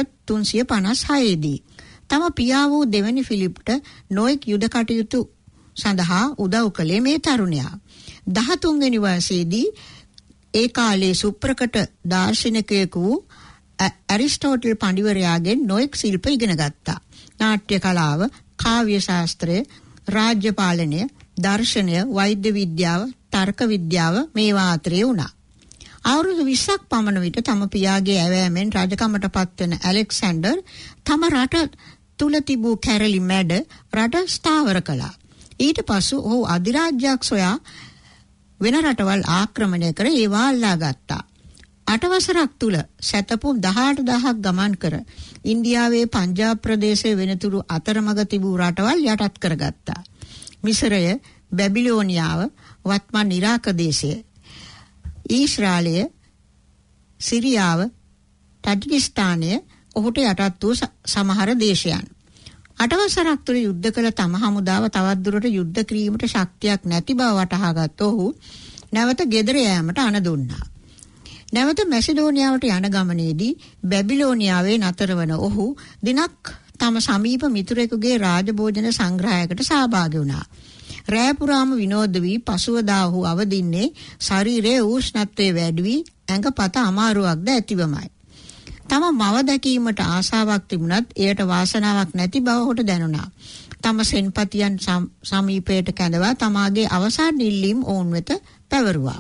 356 දී. තම පියා වූ දෙවැනි ෆිලිප්ට නොයෙක් යුද කටයුතු සඳහා උදව් කළේ මේ තරුණයා. 13 වෙනි වයසේදී ඒ කාලේ සුප්‍රකට දාර්ශනිකයෙකු වූ ඇරිස්ටෝටල් පඬිවරයාගෙන් නොයෙක් ශිල්ප ඉගෙන ගත්තා. නාට්‍ය කලාව, කාව්‍ය ශාස්ත්‍රය, රාජ්‍ය පාලනය, දර්ශනය, වෛද්‍ය විද්‍යාව, තර්ක විද්‍යාව මේවා අතරේ වුණා. අවුරුදු 20ක් පමණ විට තම පියාගේ ඇවෑමෙන් රජකමට පත්වන ඇලෙක්සැන්ඩර් තම රට තුල තිබූ කැරලි මැඩ රට ස්ථාවර කළා. ඊට පසු ඔහු අධිරාජ්‍යයක් සොයා වෙන රටවල් ආක්‍රමණය කර ඒවා අල්ලා ගත්තා. 8 වසරක් තුල සැතපුම් 18000ක් ගමන් කර ඉන්දියාවේ පංජාබ් ප්‍රදේශයේ වෙනතුරු අතරමඟ තිබූ රටවල් යටත් කරගත්තා. මිසරය, බැබිලෝනියාව, වත්මන් ඉරාක දේශය, ඊශ්‍රායලය, සිරියාව, තාජිකිස්තානය ඔහුට යටත් වූ සමහර දේශයන්. 8 වසරක් තුල යුද්ධ කළ තම හමුදාව තවත් දුරට යුද්ධ කිරීමට ශක්තියක් නැති බව වටහාගත් ඔහු නැවත ගෙදර යෑමට අණ දුන්නා. නැවත මැසිඩෝනියාවට යන ගමනේදී බැබිලෝනියාවේ නතර වන ඔහු දිනක් තම සමීප මිතුරෙකුගේ රාජභෝජන සංග්‍රහයකට සහභාගී වුණා. රෑ පුරාම විනෝද වී පසුවදා ඔහු අවදින්නේ ශරීරයේ උෂ්ණත්වය වැඩි වී ඇඟපත අමාරුවක්ද ඇතිවමයි. තම මව දැකීමට ආසාවක් තිබුණත් එයට වාසනාවක් නැති බව ඔහුට දැනුණා. තම සෙන්පතියන් සමීපයට කැඳවා තමාගේ අවසන් ඉල්ලීම් ඔවුන් වෙත පැවරුවා.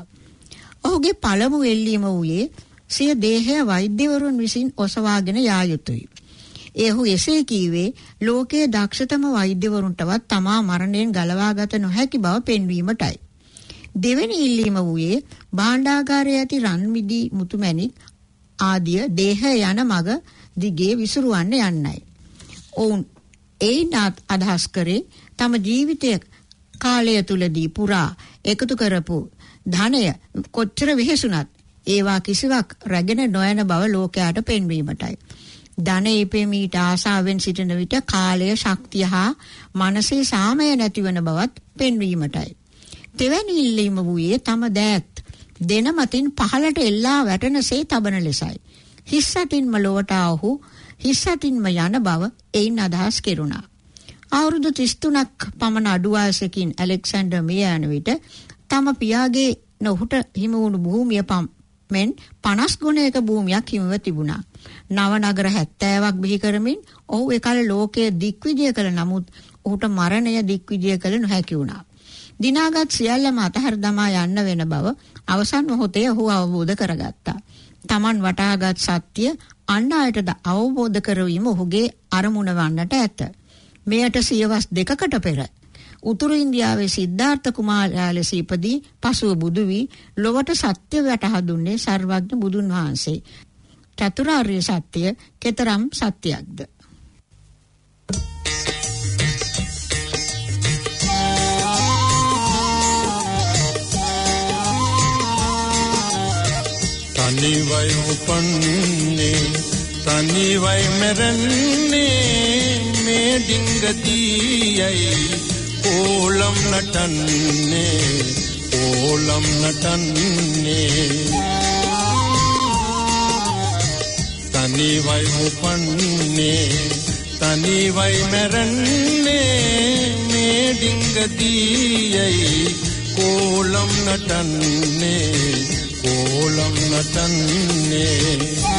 ඔහුගේ පළමු එල්ලීම වූයේ සිය දේහය වෛද්‍යවරුන් විසින් ඔසවාගෙන යා යුතුයි. ඔහු එසේ කීවේ ලෝකයේ දක්ෂතම වෛද්‍යවරුන්ටවත් තමා මරණයෙන් ගලවාගත නොහැකි බව පෙන්වීමටයි. දෙවෙනි ඉල්ලීම වූයේ භාණ්ඩාගාරයේ ඇති රන් මිදි මුතුමැණික් ආදිය දේහය යන මග දිගේ විසිරුවන්න යන්නයි. ඔවුන් ඒයින් අදහස් කරේ තම ජීවිතය කාලය තුලදී පුරා එකතු කරපු ධනය කොච්චර වෙහෙසුණත් ඒවා කිසිවක් රැගෙන නොයන බව ලෝකයට පෙන්වීමටයි. ධනය ඉපෙමීට ආසාවෙන් සිටින විට කාලය, ශක්තිය හා මනසේ සාමය නැතිවන බවත් පෙන්වීමටයි. තෙවැනි ඉල්ලීම වූයේ තම දෑත් දෙනමතින් පහළට එල්ලා වැටෙනසේ තබන ලෙසයි. හිස්සටින්ම ලොවට ඔහු හිස්සටින්ම යන බව එයින් අදහස් කෙරුණා. අවුරුදු 33ක් පමණ අඩු වයසකින් ඇලෙක්සැන්ඩර් මිය යන විට තම පියාගේ නොහුට හිමි වුණු භූමිය මෙන් 50 ගුණයක භූමියක් හිමිව තිබුණා. නව නගර 70ක් බිහි කරමින් ඔහු එකල ලෝකයේ දික්විජය කළ නමුත් ඔහුට මරණය දික්විජය කළ නොහැකි වුණා. දිනාගත් සියල්ලම අතහැර දමා යන්න වෙන බව අවසන් මොහොතේ ඔහු අවබෝධ කරගත්තා. Taman වටහාගත් සත්‍ය අන් අයටද අවබෝධ කරවීම ඔහුගේ අරමුණ වන්නට ඇත. මෙයට සියවස් 2කට පෙර උතුරු ඉන්දියාවේ සිද්ධාර්ථ කුමාරයා ලෙස ඉපදී පසුව බුදු වී ලොවට සත්‍ය වටහා දුන්නේ සර්වඥ බුදුන් වහන්සේ. චතුරාර්ය සත්‍ය කෙතරම් සත්‍යයක්ද? තනිවයි උපන්නේ තනිවයි මරන්නේ මේ ඩිංගතියයි ඕලම් නටන්නේ තනිවයි උපන්නේ තනිවයි මරන්නේ මේ ඩිංගතියයි ඕලම් නටන්නේ ඕලම් නටන්නේ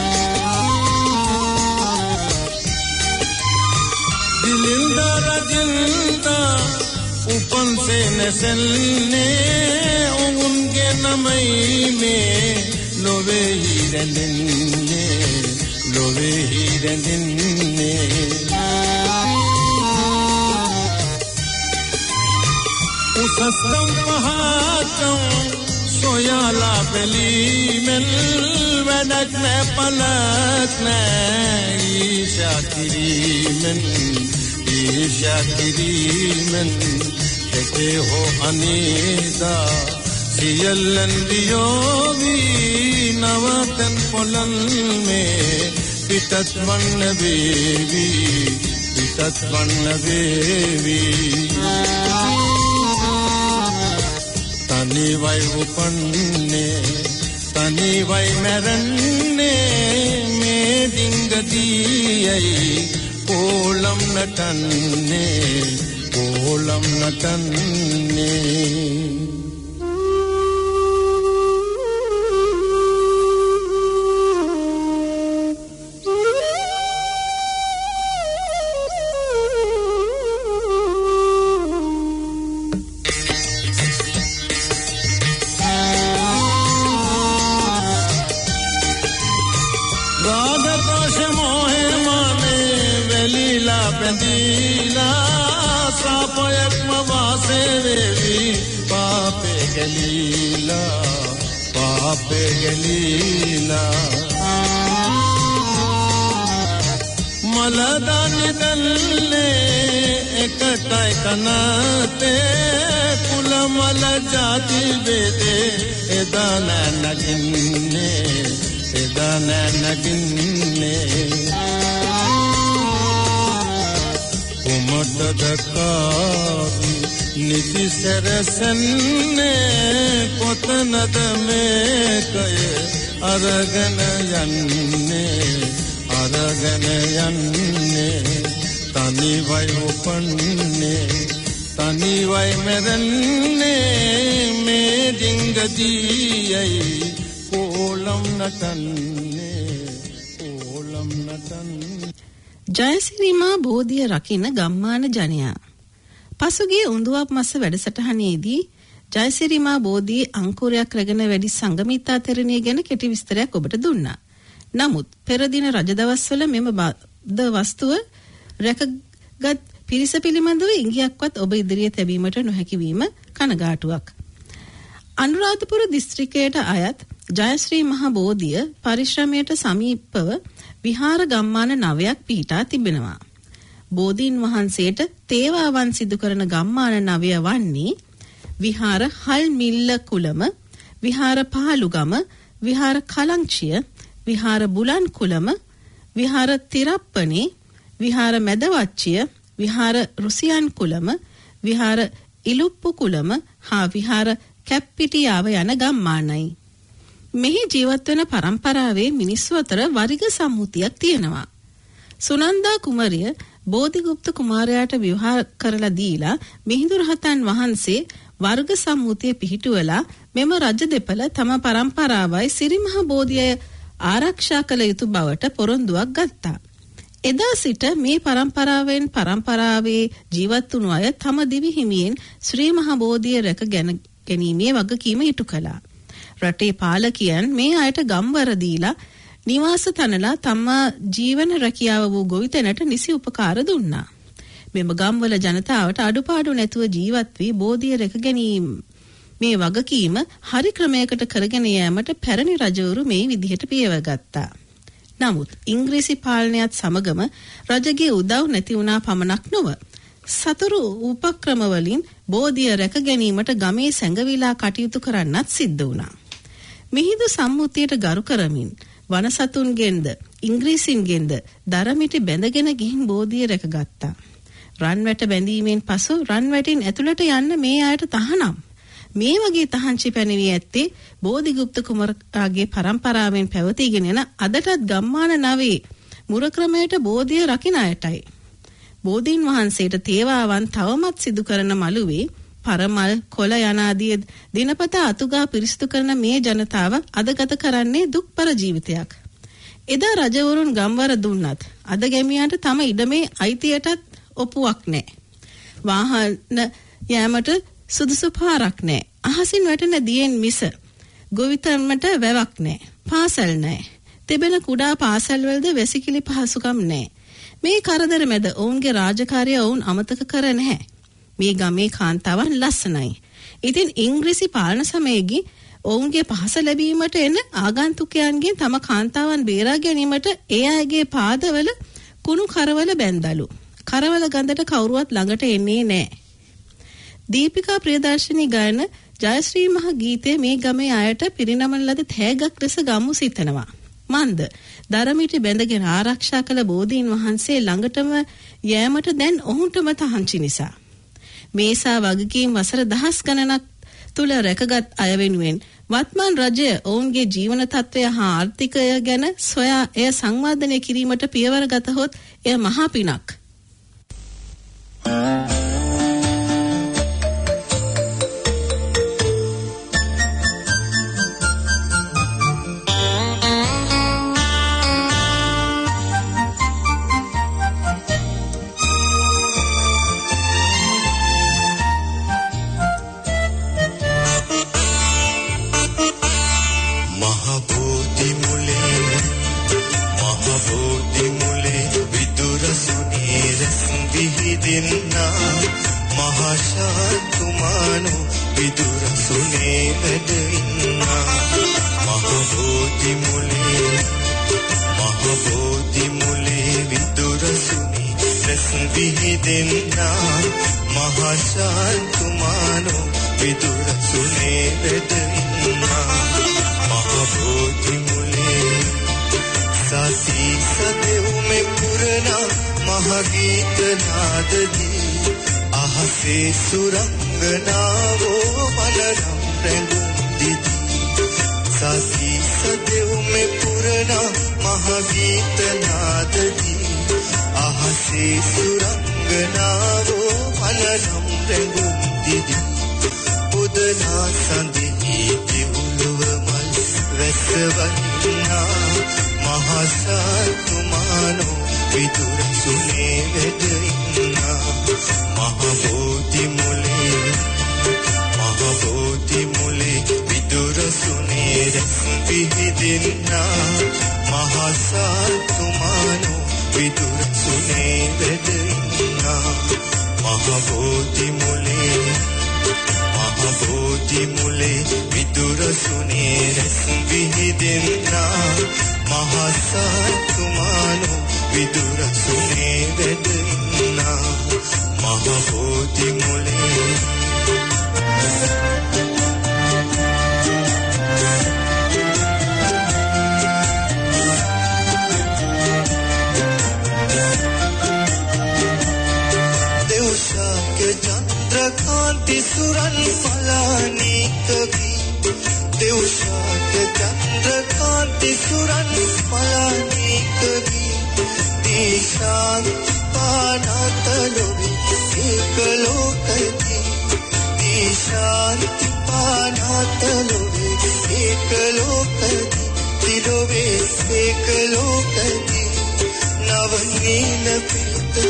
දිලින්දා උපන්සේ නැසෙන්නේ ඔවුන්ගේ නමයි මේ ලොවේහි රැඳෙන්නේ උසස්තම් පහතම් සොයාලා බැලීමෙන් වැඩක් නෑ පලක් නෑ ඊර්ෂ්‍යා කිරීමෙන් එකේ හෝ අනේදා සියල්ලන් වියෝවී නවතන් පොළන් මේ පිටත් වන්න වේවි තනිවයි උපන්නේ තනිවයි මැරන්නේ මේ ඩිංගතියයි ඕලම් නටන්නේ සාපයක්ම වාසේ වේවි පාපේ ගැලීලා මලදානි දල්ලේ එකටයි කනතේ කුල මල ජාති වේදේ එදා නැගින්නේ උමතදකාවි නිති සැරසන්නේ කොතනද මේකය අරගෙන යන්නේ තනිවයි උපන්නේ තනිවයි මැරන්නේ මේ ඩිංගතියයි ඕලම් නටන්නේ ජයසිරිමා බෝධිය රකින්න ගම්මාන ජනයා. පසුගිය උඳුවප් මස වැඩසටහනේදී ජයසිරිමා බෝධියේ අංකුරයක් රැගෙන වැඩි සංගමිත්තා තෙරණිය ගැන කෙටි විස්තරයක් ඔබට දුන්නා. නමුත් පෙර දින රජ දවස්වල මෙම බද්ධ වස්තුව රැකගත් පිරිස පිළිබඳව ඉඟියක්වත් ඔබ ඉදිරියේ තැබීමට නොහැකි වීම කනගාටුවක්. අනුරාධපුර දිස්ත්‍රික්කයට අයත් ජයශ්‍රී මහ බෝධිය පරිශ්‍රමයට සමීපව විහාර ගම්මාන 9ක් පිහිටා තිබෙනවා. බෝධීන් වහන්සේට තේවාවන් සිදු කරන ගම්මාන 9 වන්නේ විහාර හල්මිල්ල කුලම, විහාර පහළුගම, විහාර කලංචිය, විහාර බුලන් කුලම, විහාර තිරප්පනේ, විහාර මැදවච්චිය, විහාර රුසියන් කුලම, විහාර ඉලුප්පු කුලම හා විහාර කැප්පිටියාව යන ගම්මානයි. මෙහි ජීවත් වන පරම්පරාවේ මිනිස්සු අතර වර්ග සම්මුතියක් තියෙනවා. සුනන්දා කුමරිය බෝධිගුප්ත කුමාරයාට විවාහ කරලා දීලා මිහිඳු රහතන් වහන්සේ වර්ග සම්මුතිය පිහිටුවලා මෙම රජ දෙපළ තම පරම්පරාවයි සිරිමහ බෝධිය ආරක්ෂා කළ යුතු බවට පොරොන්දුවක් ගත්තා. එදා සිට මේ පරම්පරාවෙන් පරම්පරාවේ ජීවත් වුණු අය තම දිවි හිමියෙන් ශ්‍රී මහ බෝධිය රැක ගැනීමේ වගකීම ඉටු කළා. රටේ පාලකයන් මේ අයට ගම්වර දීලා නිවාස තනලා තමා ජීවන රැකියාව වූ ගොවිතැනට නිසි උපකාර දුන්නා. මෙම ගම්වල ජනතාවට අඩුපාඩු නැතුව ජීවත් වී බෝධිය රැක ගැනීම මේ වගකීම හරි ක්‍රමයකට කරගෙන යාමට පැරණි රජවරු මේ විදිහට පියවගත්තා. නමුත් ඉංග්‍රීසි පාලනයත් සමගම රජගේ උදව් නැති වුණා පමණක් නොව සතුරු උපක්‍රම වලින් බෝධිය රැක ගැනීමට ගමේ සැඟවිලා කටයුතු කරන්නත් සිද්ධ වුණා. මිහිඳු සම්මුතියට ගරු කරමින් වනසතුන්ගෙන්ද ඉංග්‍රීසින්ගෙන්ද දරමිටි බැඳගෙන ගිහින් බෝධිය රැකගත්තා. රන්වැට බැඳීමෙන් පසු රන්වැටින් ඇතුළට යන්න මේ අයට තහනම්. මේ වගේ තහංචි පැනවී ඇත්තේ බෝධිගුප්ත කුමාරගේ පරම්පරාවෙන් පැවතීගෙන යන අදටත් ගම්මාන නවේ මුරක්‍රමයට බෝධිය රකින්න අයටයි. බෝධීන් වහන්සේට තේවාවන් තවමත් සිදු කරන මළුවේ පරමල් කොළ යන ආදී දිනපතා අතුගා පිරිසිදු කරන මේ ජනතාව අද ගත කරන්නේ දුක්පර ජීවිතයක්. එදා රජවරුන් ගම්වර දුන්නත් අද ගැමියන්ට තම ඉඩමේ අයිතියටත් ඔපුවක් නැහැ. වාහන යෑමට සුදුසු පාරක් නැහැ. අහසින් වැටෙන දියෙන් මිස ගොවිතැන්මට වැවක් නැහැ. පාසල් නැහැ. තිබෙන කුඩා පාසල් වලද වැසිකිලි පහසුකම් නැහැ. මේ කරදර මැද ඔවුන්ගේ රාජකාරිය ඔවුන් අමතක කර නැහැ. මේ ගමේ කාන්තාවන් ලස්සනයි. ඉතින් ඉංග්‍රීසි පාලන සමයේදී ඔවුන්ගේ පහස ලැබීමට එන ආගන්තුකයන්ගෙන් තම කාන්තාවන් බේරා ගැනීමට ඒ අයගේ පාදවල කුණු කරවල බැඳලු. කරවල ගඳට කවුරුවත් ළඟට එන්නේ නැහැ. දීපිකා ප්‍රියදර්ශිනී ගායන ජයශ්‍රී මහ ගීතයේ මේ ගමේ අයට පිරිනමන ලද තෑගක් ලෙස ගමු සිතනවා. මන්ද දරමිටි බැඳගෙන ආරක්ෂා කළ බෝධීන් වහන්සේ ළඟටම යෑමට දැන් ඔහුන්ටම තහංචි නිසා. මේසා වගකීම් වසර දහස් ගණනක් තුල රැකගත් අය වෙනුවෙන් වත්මන් රජය ඔවුන්ගේ ජීවන තත්ත්වය හා ආර්ථිකය ගැන සොයා එය සංවර්ධනය කිරීමට පියවර ගතහොත් එය මහා පිනක්.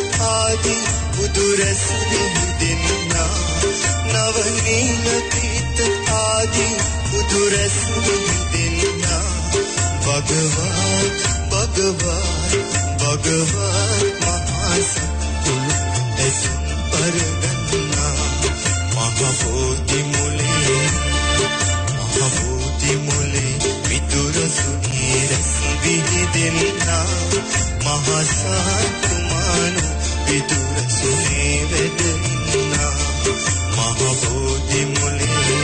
Budu rasmi dinna navani සිත ආදී උදුරස් දෙන්නා භගවත් භගවත් භගවත් මහා සත්තුල එසුන් පරගන්නා මහ බෝධි මුලේ විදුර සුනීරස් විහිදෙන්නා මහා සත්තුමානු විදුර සුනේ වෙදෙන්නා මහ බෝධි මුලේ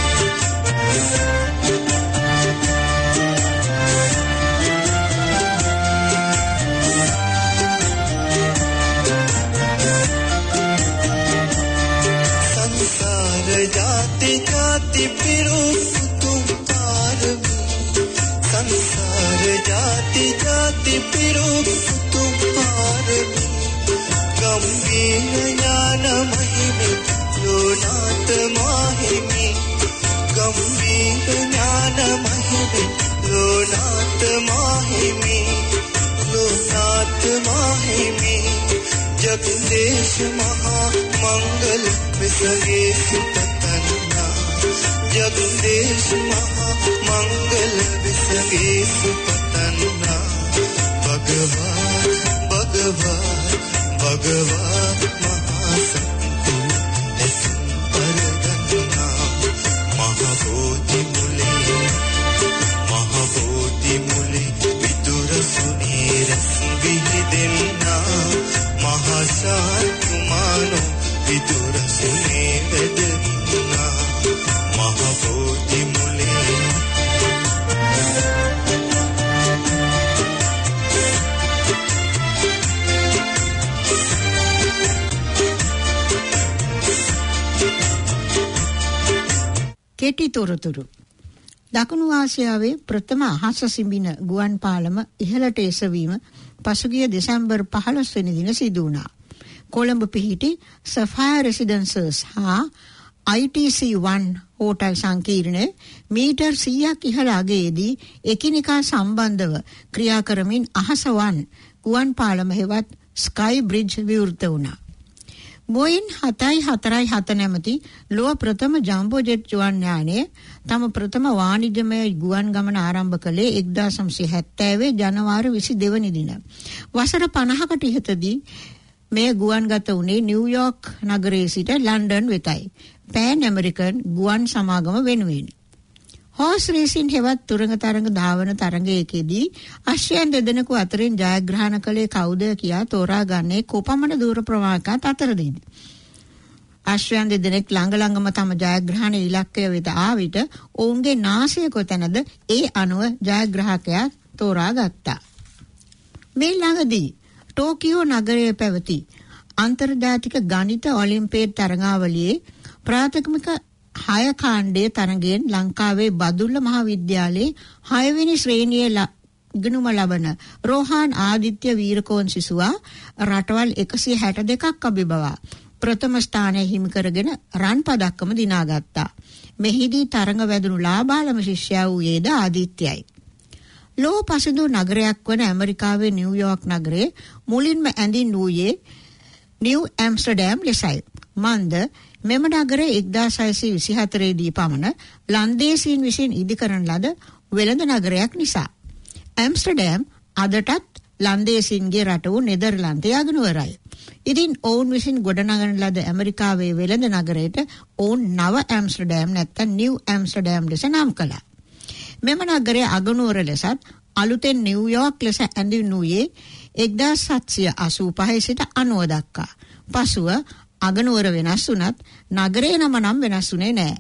जाति जाति पिरुपुतुम पारमी संसार जाति जाति पिरुपुतुम पारमी गंभीर ज्ञान महिमे लोनाथ माहिमी गंभीर ज्ञान महिमे लोनाथ माहिमी जगदेश महा मंगल विसगे सुपतन्ना जगदेश महा मंगल विसगे सुपतन्ना भगवान भगवान भगवान महासंतु एसुन परगन्ना महाबोधि मुले विदुर सुनीरस विहिदेन्ना महासात्मानो विदुर सुने वेदन्ना महाबोधि मुले කෙටි තොරතුරු දකුණු ආසියාවේ ප්‍රථම අහස සිඹින ගුවන් පාලම ඉහළට එසවීම පසුගිය දෙසැම්බර් 15 වෙනි දින සිදු වුණා. කොළඹ පිහිටි සෆායර් රෙසිඩෙන්සස් හා ITC1 හෝටල් සංකීර්ණය මීටර් 100ක් ඉහළ අගයේදී එකිනෙකා සම්බන්ධව ක්‍රියා කරමින් අහස1 ගුවන් පාලම හෙවත් ස්කයි බ්‍රිජ් විවෘත වුණා. බෝයින් 747 නැමැති ලොව ප්‍රථම ජම්බෝ ජෙට් ගුවන් යානය තම ප්‍රථම වාණිජමය ගුවන් ගමන ආරම්භ කළේ 1970 ජනවාරි 22 වෙනි දින. වසර 50කට ඉහතදී මේ ගුවන්ගත වුණේ නිව්යෝර්ක් නගරයේ සිට ලන්ඩන් වෙතයි. පෑන් ඇමරිකන් ගුවන් සමාගම වෙනුවෙන්. හෝස් රේසින් හෙවත් තුරංග තරඟ ධාවන තරඟයකදී අශ්වයන් දෙදෙනෙකු අතරින් ජයග්‍රහණ කළේ කවුද කියා තෝරාගන්නේ කොපමණ දූර ප්‍රමාණයකට අතරදීද? අශ්වයන් දෙදෙනෙක් ළඟම තම ජයග්‍රහණ ඉලක්කය වෙත ආ විට ඔවුන්ගේ නාසය කොතැනද ඒ අනුව ජයග්‍රාහකයා තෝරාගත්තා. මේ ළඟදී ටෝකියෝ නගරයේ පැවති අන්තර්ජාතික ගණිත ඔලිම්පියාඩ් තරඟාවලියේ ප්‍රාථමික 6 කාණ්ඩයේ තරඟයෙන් ලංකාවේ බදුල්ල මහාවිද්‍යාලයේ 6 වෙනි ශ්‍රේණියේ ඉගෙනුම ලබන රෝහාන් ආදිත්‍ය වීරකෝන් සිසුවා රටවල් 162ක් අභිබවා ප්‍රථම ස්ථානය හිමි කරගෙන රන් පදක්කම දිනාගත්තා. මෙහිදී තරඟ වැදුණු ලාබාලම ශිෂ්‍යයා වූයේද ආදිත්‍යයි. ලෝ පසුදු නගරයක් වන ඇමරිකාවේ නිව්යෝර්ක් නගරයේ මුලින්ම ඇඳින් වූයේ නිව් ඇම්ස්ටර්ඩම් ලෙසයි. මන්ද මෙම නගරය 1624 දී පමණ ලන්දේසීන් විසින් ඉදිකරන ලද වෙළඳ නගරයක් නිසා. ඇම්ස්ටර්ඩම් අදටත් ලන්දේසීන්ගේ රට වූ නෙදර්ලන්තයේ අගනුවරයි. ඉතින් ඔවුන් විසින් ගොඩනගන ලද ඇමරිකාවේ වෙළඳ නගරයට ඔවුන් නව ඇම්ස්ටර්ඩම් නැත්නම් නිව් ඇම්ස්ටර්ඩම් ලෙස නම් කළා. මෙම නගරයේ අගනුවර ලෙසත් අලුතෙන් නිව්යෝර්ක් ලෙස ඇඳින්වූයේ 1785 සිට 90 දක්වා. පසුව අගනුවර වෙනස් වුණත් නගරේ නම නම් වෙනස් වුණේ නැහැ.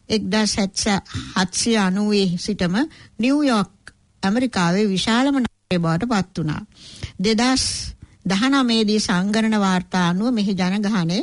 1790 සිටම නිව්යෝර්ක් ඇමරිකාවේ විශාලම නගරය බවට පත් වුණා. 2019 දී සංගණන වාර්තා අනුව මෙහි ජනගහනය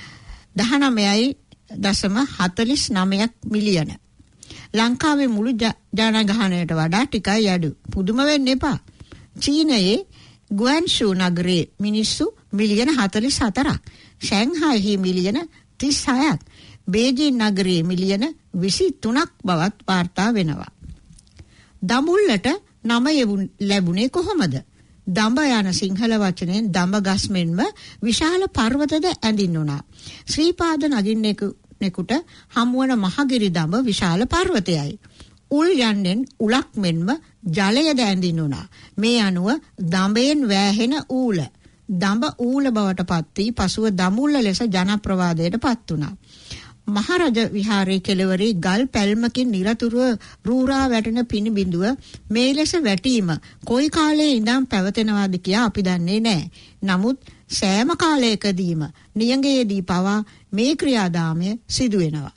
19.49 මිලියන. ලංකාවේ මුළු ජනගහනයට වඩා ටිකයි අඩු. පුදුම වෙන්න එපා. චීනයේ ගුවන්ෂූ නගරයේ මිනිස්සු මිලියන 44ක්, ෂැන්හායි මිලියන 36ක්, බේජිං නගරයේ මිලියන 23ක් බවත් වාර්තා වෙනවා. දඹුල්ලට නම ලැබුණේ කොහොමද? දඹ යන සිංහල වචනයෙන් දඹ ගස් මෙන්ම විශාල පර්වතද ඇඳින් වුණා. ශ්‍රීපාද නගින්නෙකු නෙකුට හමුවන මහගිරි දඹ විශාල පර්වතයයි. උල් යන්නෙන් උලක් මෙන්ම ජලය දැඳින්නුණා. මේ අනුව දඹයෙන් වැහෙන ඌල දඹ ඌල බවට පත් වී පසුව දමුල්ල ලෙස ජනප්‍රවාදයට පත් වුණා. මහරජ විහාරයේ කෙළවරේ ගල් පැල්මකින් නිරතුරුව රූරා වැටෙන පිනිබිඳුව මේ ලෙස වැටීම කොයි කාලයේ ඉඳන් පැවතෙනවාද කියා අපි දන්නේ නැහැ. නමුත් සෑම කාලයකදීම නියඟයේදී පවා මේ ක්‍රියාදාමය සිදු වෙනවා.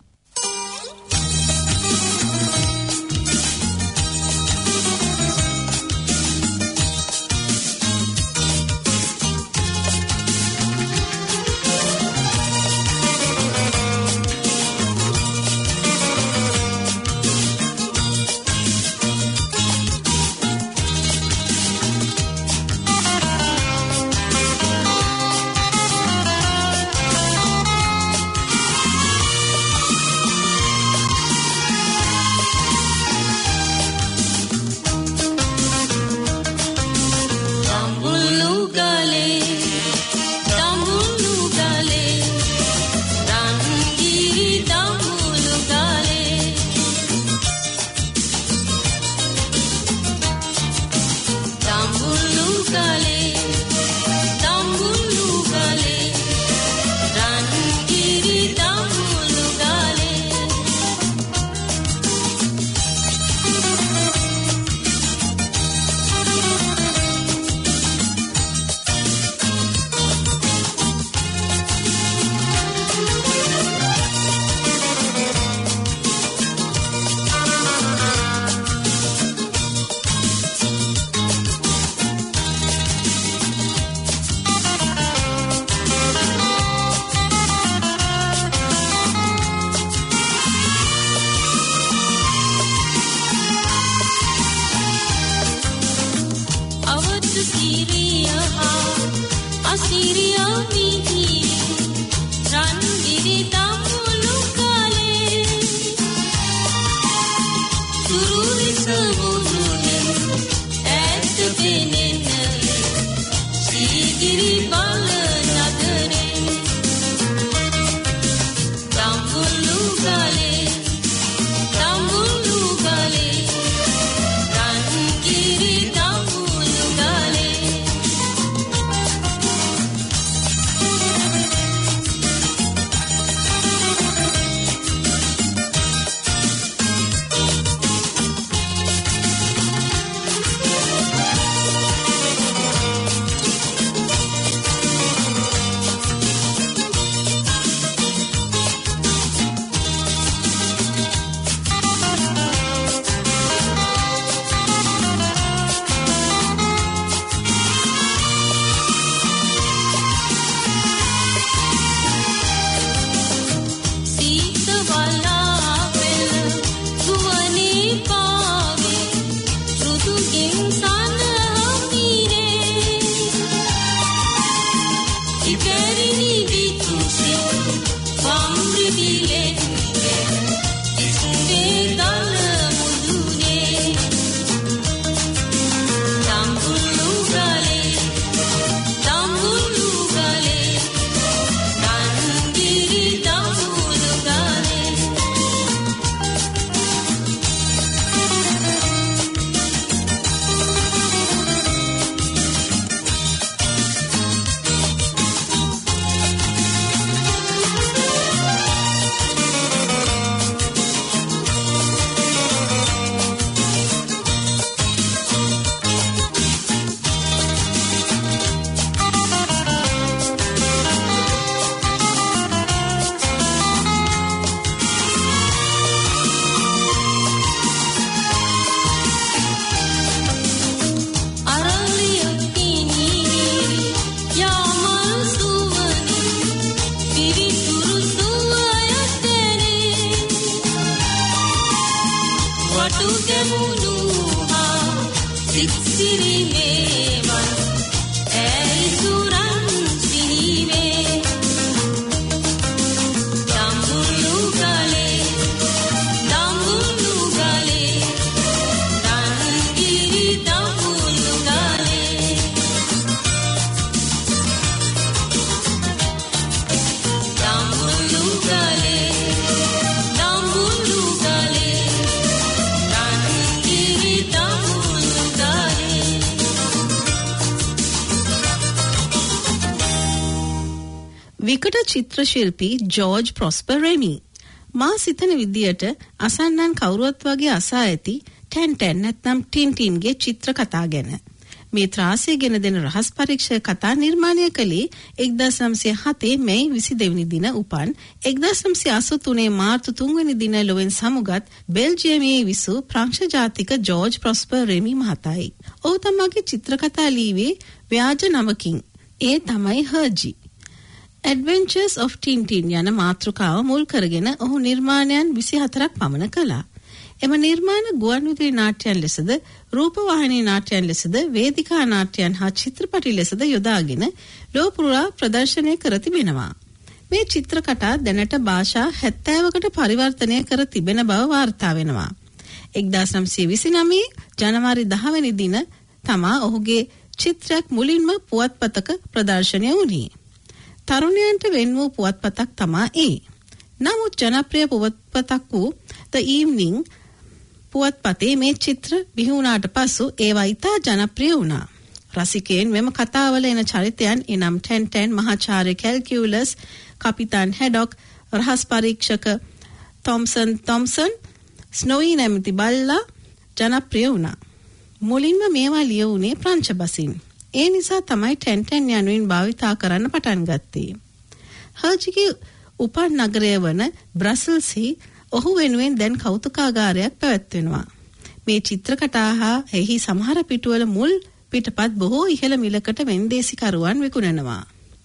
විකට චිත්‍ර ශිල්පී ජෝර්ජ් ප්‍රොස්පර් රෙමි. මා සිතන විදියට අසන්නන් කවුරුවත් වගේ අසා ඇති ටැන් නැත්නම් ටින්ටින්ගේ චිත්‍ර කතා ගැන. මේ ත්‍රාසය ගෙන දෙන රහස් පරීක්ෂක කතා නිර්මාණය කළේ 1907 මැයි 22 වෙනි දින උපන් 1983 මාර්තු 3 වෙනි දින ලොවෙන් සමුගත් බෙල්ජියමේ විසූ ප්‍රංශ ජාතික ජෝර්ජ් ප්‍රොස්පර් රෙමි මහතායි. ඔහු තමගේ චිත්‍ර කතා ලියුවේ ව්‍යාජ නමකින්. ඒ තමයි හර්ජි. Adventures of Tintin යන මාතෘකාව මුල් කරගෙන ඔහු නිර්මාණයන් 24ක් පමණ කළා. එම නිර්මාණ ගුවන්විදුලි නාට්‍යයන් ලෙසද රූපවාහිනී නාට්‍යයන් ලෙසද වේදිකා නාට්‍යයන් හා චිත්‍රපටි ලෙසද යොදාගෙන ලොව පුරා ප්‍රදර්ශනය කර තිබෙනවා. මේ චිත්‍ර කතා දැනට භාෂා 70කට පරිවර්තනය කර තිබෙන බව වාර්තා වෙනවා. 1929 ජනවාරි 10 වෙනි දින තමා ඔහුගේ චිත්‍රයක් මුලින්ම පුවත්පතක ප්‍රදර්ශනය වුණේ. තරුණයන්ට වෙන් වූ පුවත්පතක් තමා ඒ. නමුත් ජනප්‍රිය පුවත්පතක් වූ The Evening පුවත්පතේ මේ චිත්‍ර බිහි වුණාට පසු ඒවා ඉතා ජනප්‍රිය වුණා. රසිකයන් මෙම කතාවල එන චරිතයන් එනම් ටැන් මහාචාර්ය කැල්කියුලස්, කපිතාන් හැඩොක්, රහස් පරීක්ෂක තොම්සන්, ස්නෝයි නැමැති බල්ලා ජනප්‍රිය වුණා. මුලින්ම මේවා ලියවුණේ ප්‍රංශ බසින්. ඒ නිසා තමයි ටැන් යනුවෙන් භාවිතා කරන්න පටන් ගත්තේ. හර්ජිගේ උපන් නගරය වන බ්‍රසල්ස්හි ඔහු වෙනුවෙන් දැන් කෞතුකාගාරයක් පැවැත්වෙනවා. මේ චිත්‍ර කතා හා එහි සමහර පිටුවල මුල් පිටපත් බොහෝ ඉහළ මිලකට වෙන්දේසිකරුවන් විකුණනවා.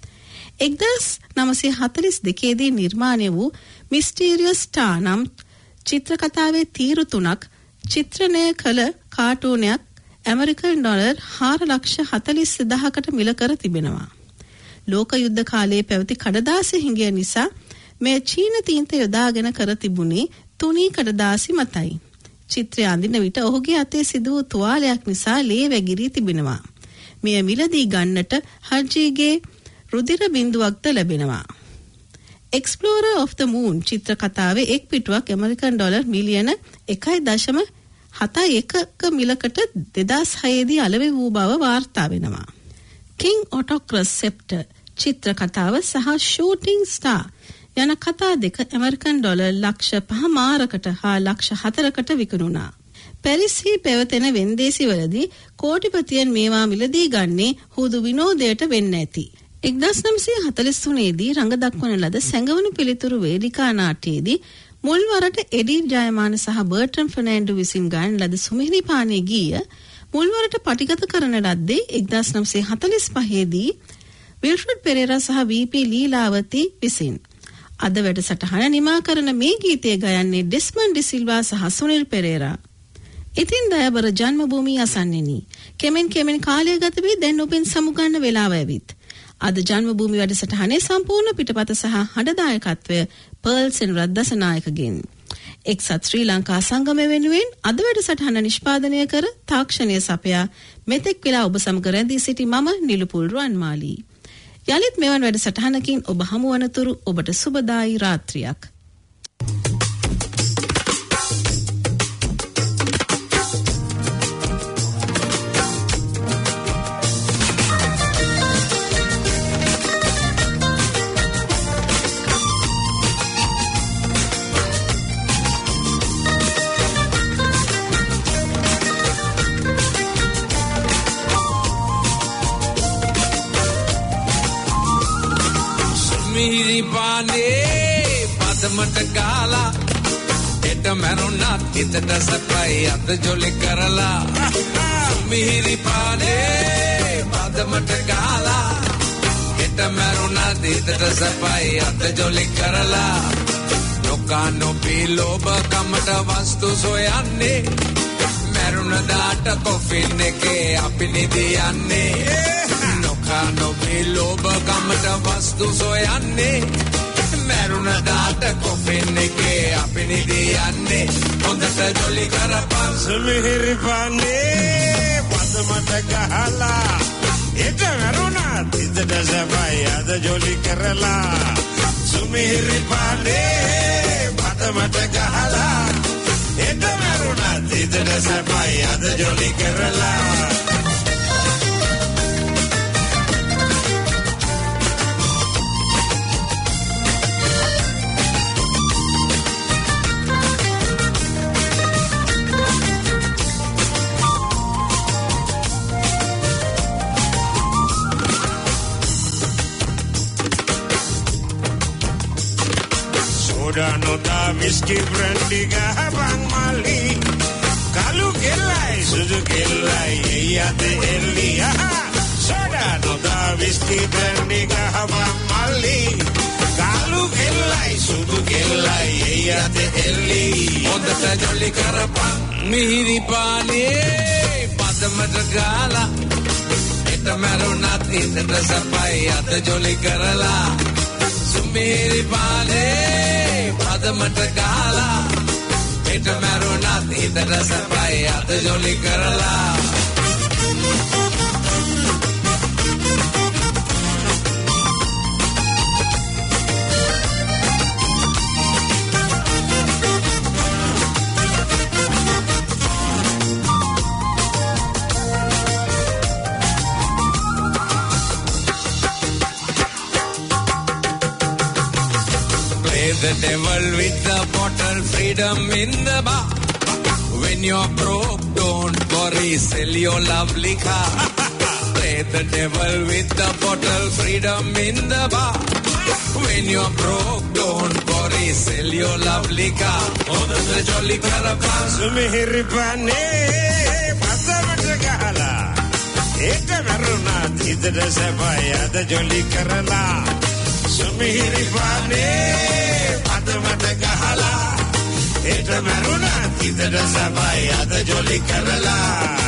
1942 දී නිර්මාණය වූ මිස්ටීරියස් ස්ටාර් නම් චිත්‍ර කතාවේ තීරු 3ක් චිත්‍රණය කළ කාටූනයක් ඇමරිකන් ඩොලර් 4,40,000කට මිල කර තිබෙනවා. ලෝක යුද්ධ කාලයේ පැවති කඩදාසි හිඟය නිසා මේ චීන තීන්ත යොදාගෙන කර තිබුණේ තුනී කඩදාසි මතයි. චිත්‍රය අඳින විට ඔහුගේ අතේ සිදු වූ තුවාලයක් නිසා ලේ වැගිරී තිබෙනවා. මෙය මිලදී ගන්නට හර්ජිගේ රුධිර බිඳුවක්ද ලැබෙනවා. Explorer of the Moon චිත්‍ර කතාවේ එක් පිටුවක් ඇමරිකන් ඩොලර් මිලියන 1.71ක මිලකට 2006 දී අලෙවි වූ බව වාර්තා වෙනවා. King Autocracy Scepter චිත්‍ර කතාව සහ Shooting Star යන කතා දෙක ඇමරිකන් ඩොලර් ලක්ෂ 5 හා ලක්ෂ 4කට විකුණුණා. පැරිස්හි පැවතෙන වෙන්දේසිවලදී කෝටිපතියන් මේවා මිලදී ගන්නේ හුදු විනෝදයට වෙන්න ඇති. 1943 දී රඟ දක්වන ලද සැඟවුණු පිළිතුරු වේදිකා නාට්‍යයේදී මුල්වරට එඩි ජයමාන සහ බර්ටන් ෆර්නෑන්ඩෝ විසින් ගායන ලද සුමිහිරි පානේ ගීය මුල්වරට පටිගත කරන ලද්දේ 1945 දී විල්ෆ්‍රඩ් පෙරේරා සහ වී.පී. ලීලාවති විසින්. අද වැඩසටහන නිමා කරන මේ ගීතය ගයන්නේ ඩෙස්මන්ඩ් ඩිසිල්වා සහ සුනිල් පෙරේරා. ඉතින් දයාබර ජන්මභූමිය අසන්නෙනි. කෙමෙන් කාලය ගත වී දැන් ඔබෙන් සමුගන්න වෙලාව ඇවිත්. අද ජන්මභූමි වැඩසටහනේ සම්පූර්ණ පිටපත සහ හඬදායකත්වය පර්ල් සෙනරත් දසනායකගෙන්. එක්සත් ශ්‍රී ලංකා සංගමය වෙනුවෙන් අද වැඩසටහන නිෂ්පාදනය කර තාක්ෂණය සපයා මෙතෙක් වෙලා ඔබ සමග රැඳී සිටි මම නිලුපුල් රුවන්මාලී. යලිත් මෙවන් වැඩසටහනකින් ඔබ හමු වනතුරු ඔබට සුබදායි රාත්‍රියක්. මිහිරි පානේ පදමට ගාලා එට මරුණත් හිතට සපයි අත ජොලි කරලා මිහිරි පානේ පදමට ගාලා එට මරුණත් හිතට සපයි අත ජොලි කරලා නොකනොපී ලෝභ කමට වස්තු සොයන්නේ මරුණ දාට කොෆින් එකේ අපි නිදියන්නේ නොකනොපී ලෝභ කමට වස්තු සොයන්නේ මරුණ දාට කොෆින් එකේ අපි නිදියන්නේ හොඳට ජොලි කරපන් සුමිහිරි පානේ පදමට ගහලා එට මරුණත් හිතට සපයි අත ජොලි කරලා සුමිහිරි පානේ පදමට ගහලා එට මරුණත් හිතට සපයි අත ජොලි කරලා සෝඩා නොදා විස්කි බ්‍රැන්ඩි ගහපන් මල්ලි කළු කෙල්ලයි සුදු කෙල්ලයි එයි අත එල්ලි සෝඩා නොදා විස්කි බ්‍රැන්ඩි ගහපන් මල්ලි කළු කෙල්ලයි සුදු කෙල්ලයි එයි අත එල්ලි හොඳට ජොලි කරපන් මිහිරි පානේ පදමට ගාලා එත මරුණත් හිතට සපයි අත ජොලි කරලා සුමිහිරි පානේ පදමට ගාලා එත මරුණත් හිතට සපයි අත ජොලි කරලා the devil with the bottle, freedom in the bar. When you're broke, don't worry, sell your lovely car. Play the devil with the bottle, freedom in the bar. When you're broke, don't worry, sell your lovely car. Oh, the jolly caravan. Sumihiri pane, pasamata gahala. Eta maruna, thidra sabaya, the jolly karala. Sumihiri pane. මට ගහලා ඒට මරුණා හිතට සබයි අද ජොලි කරලා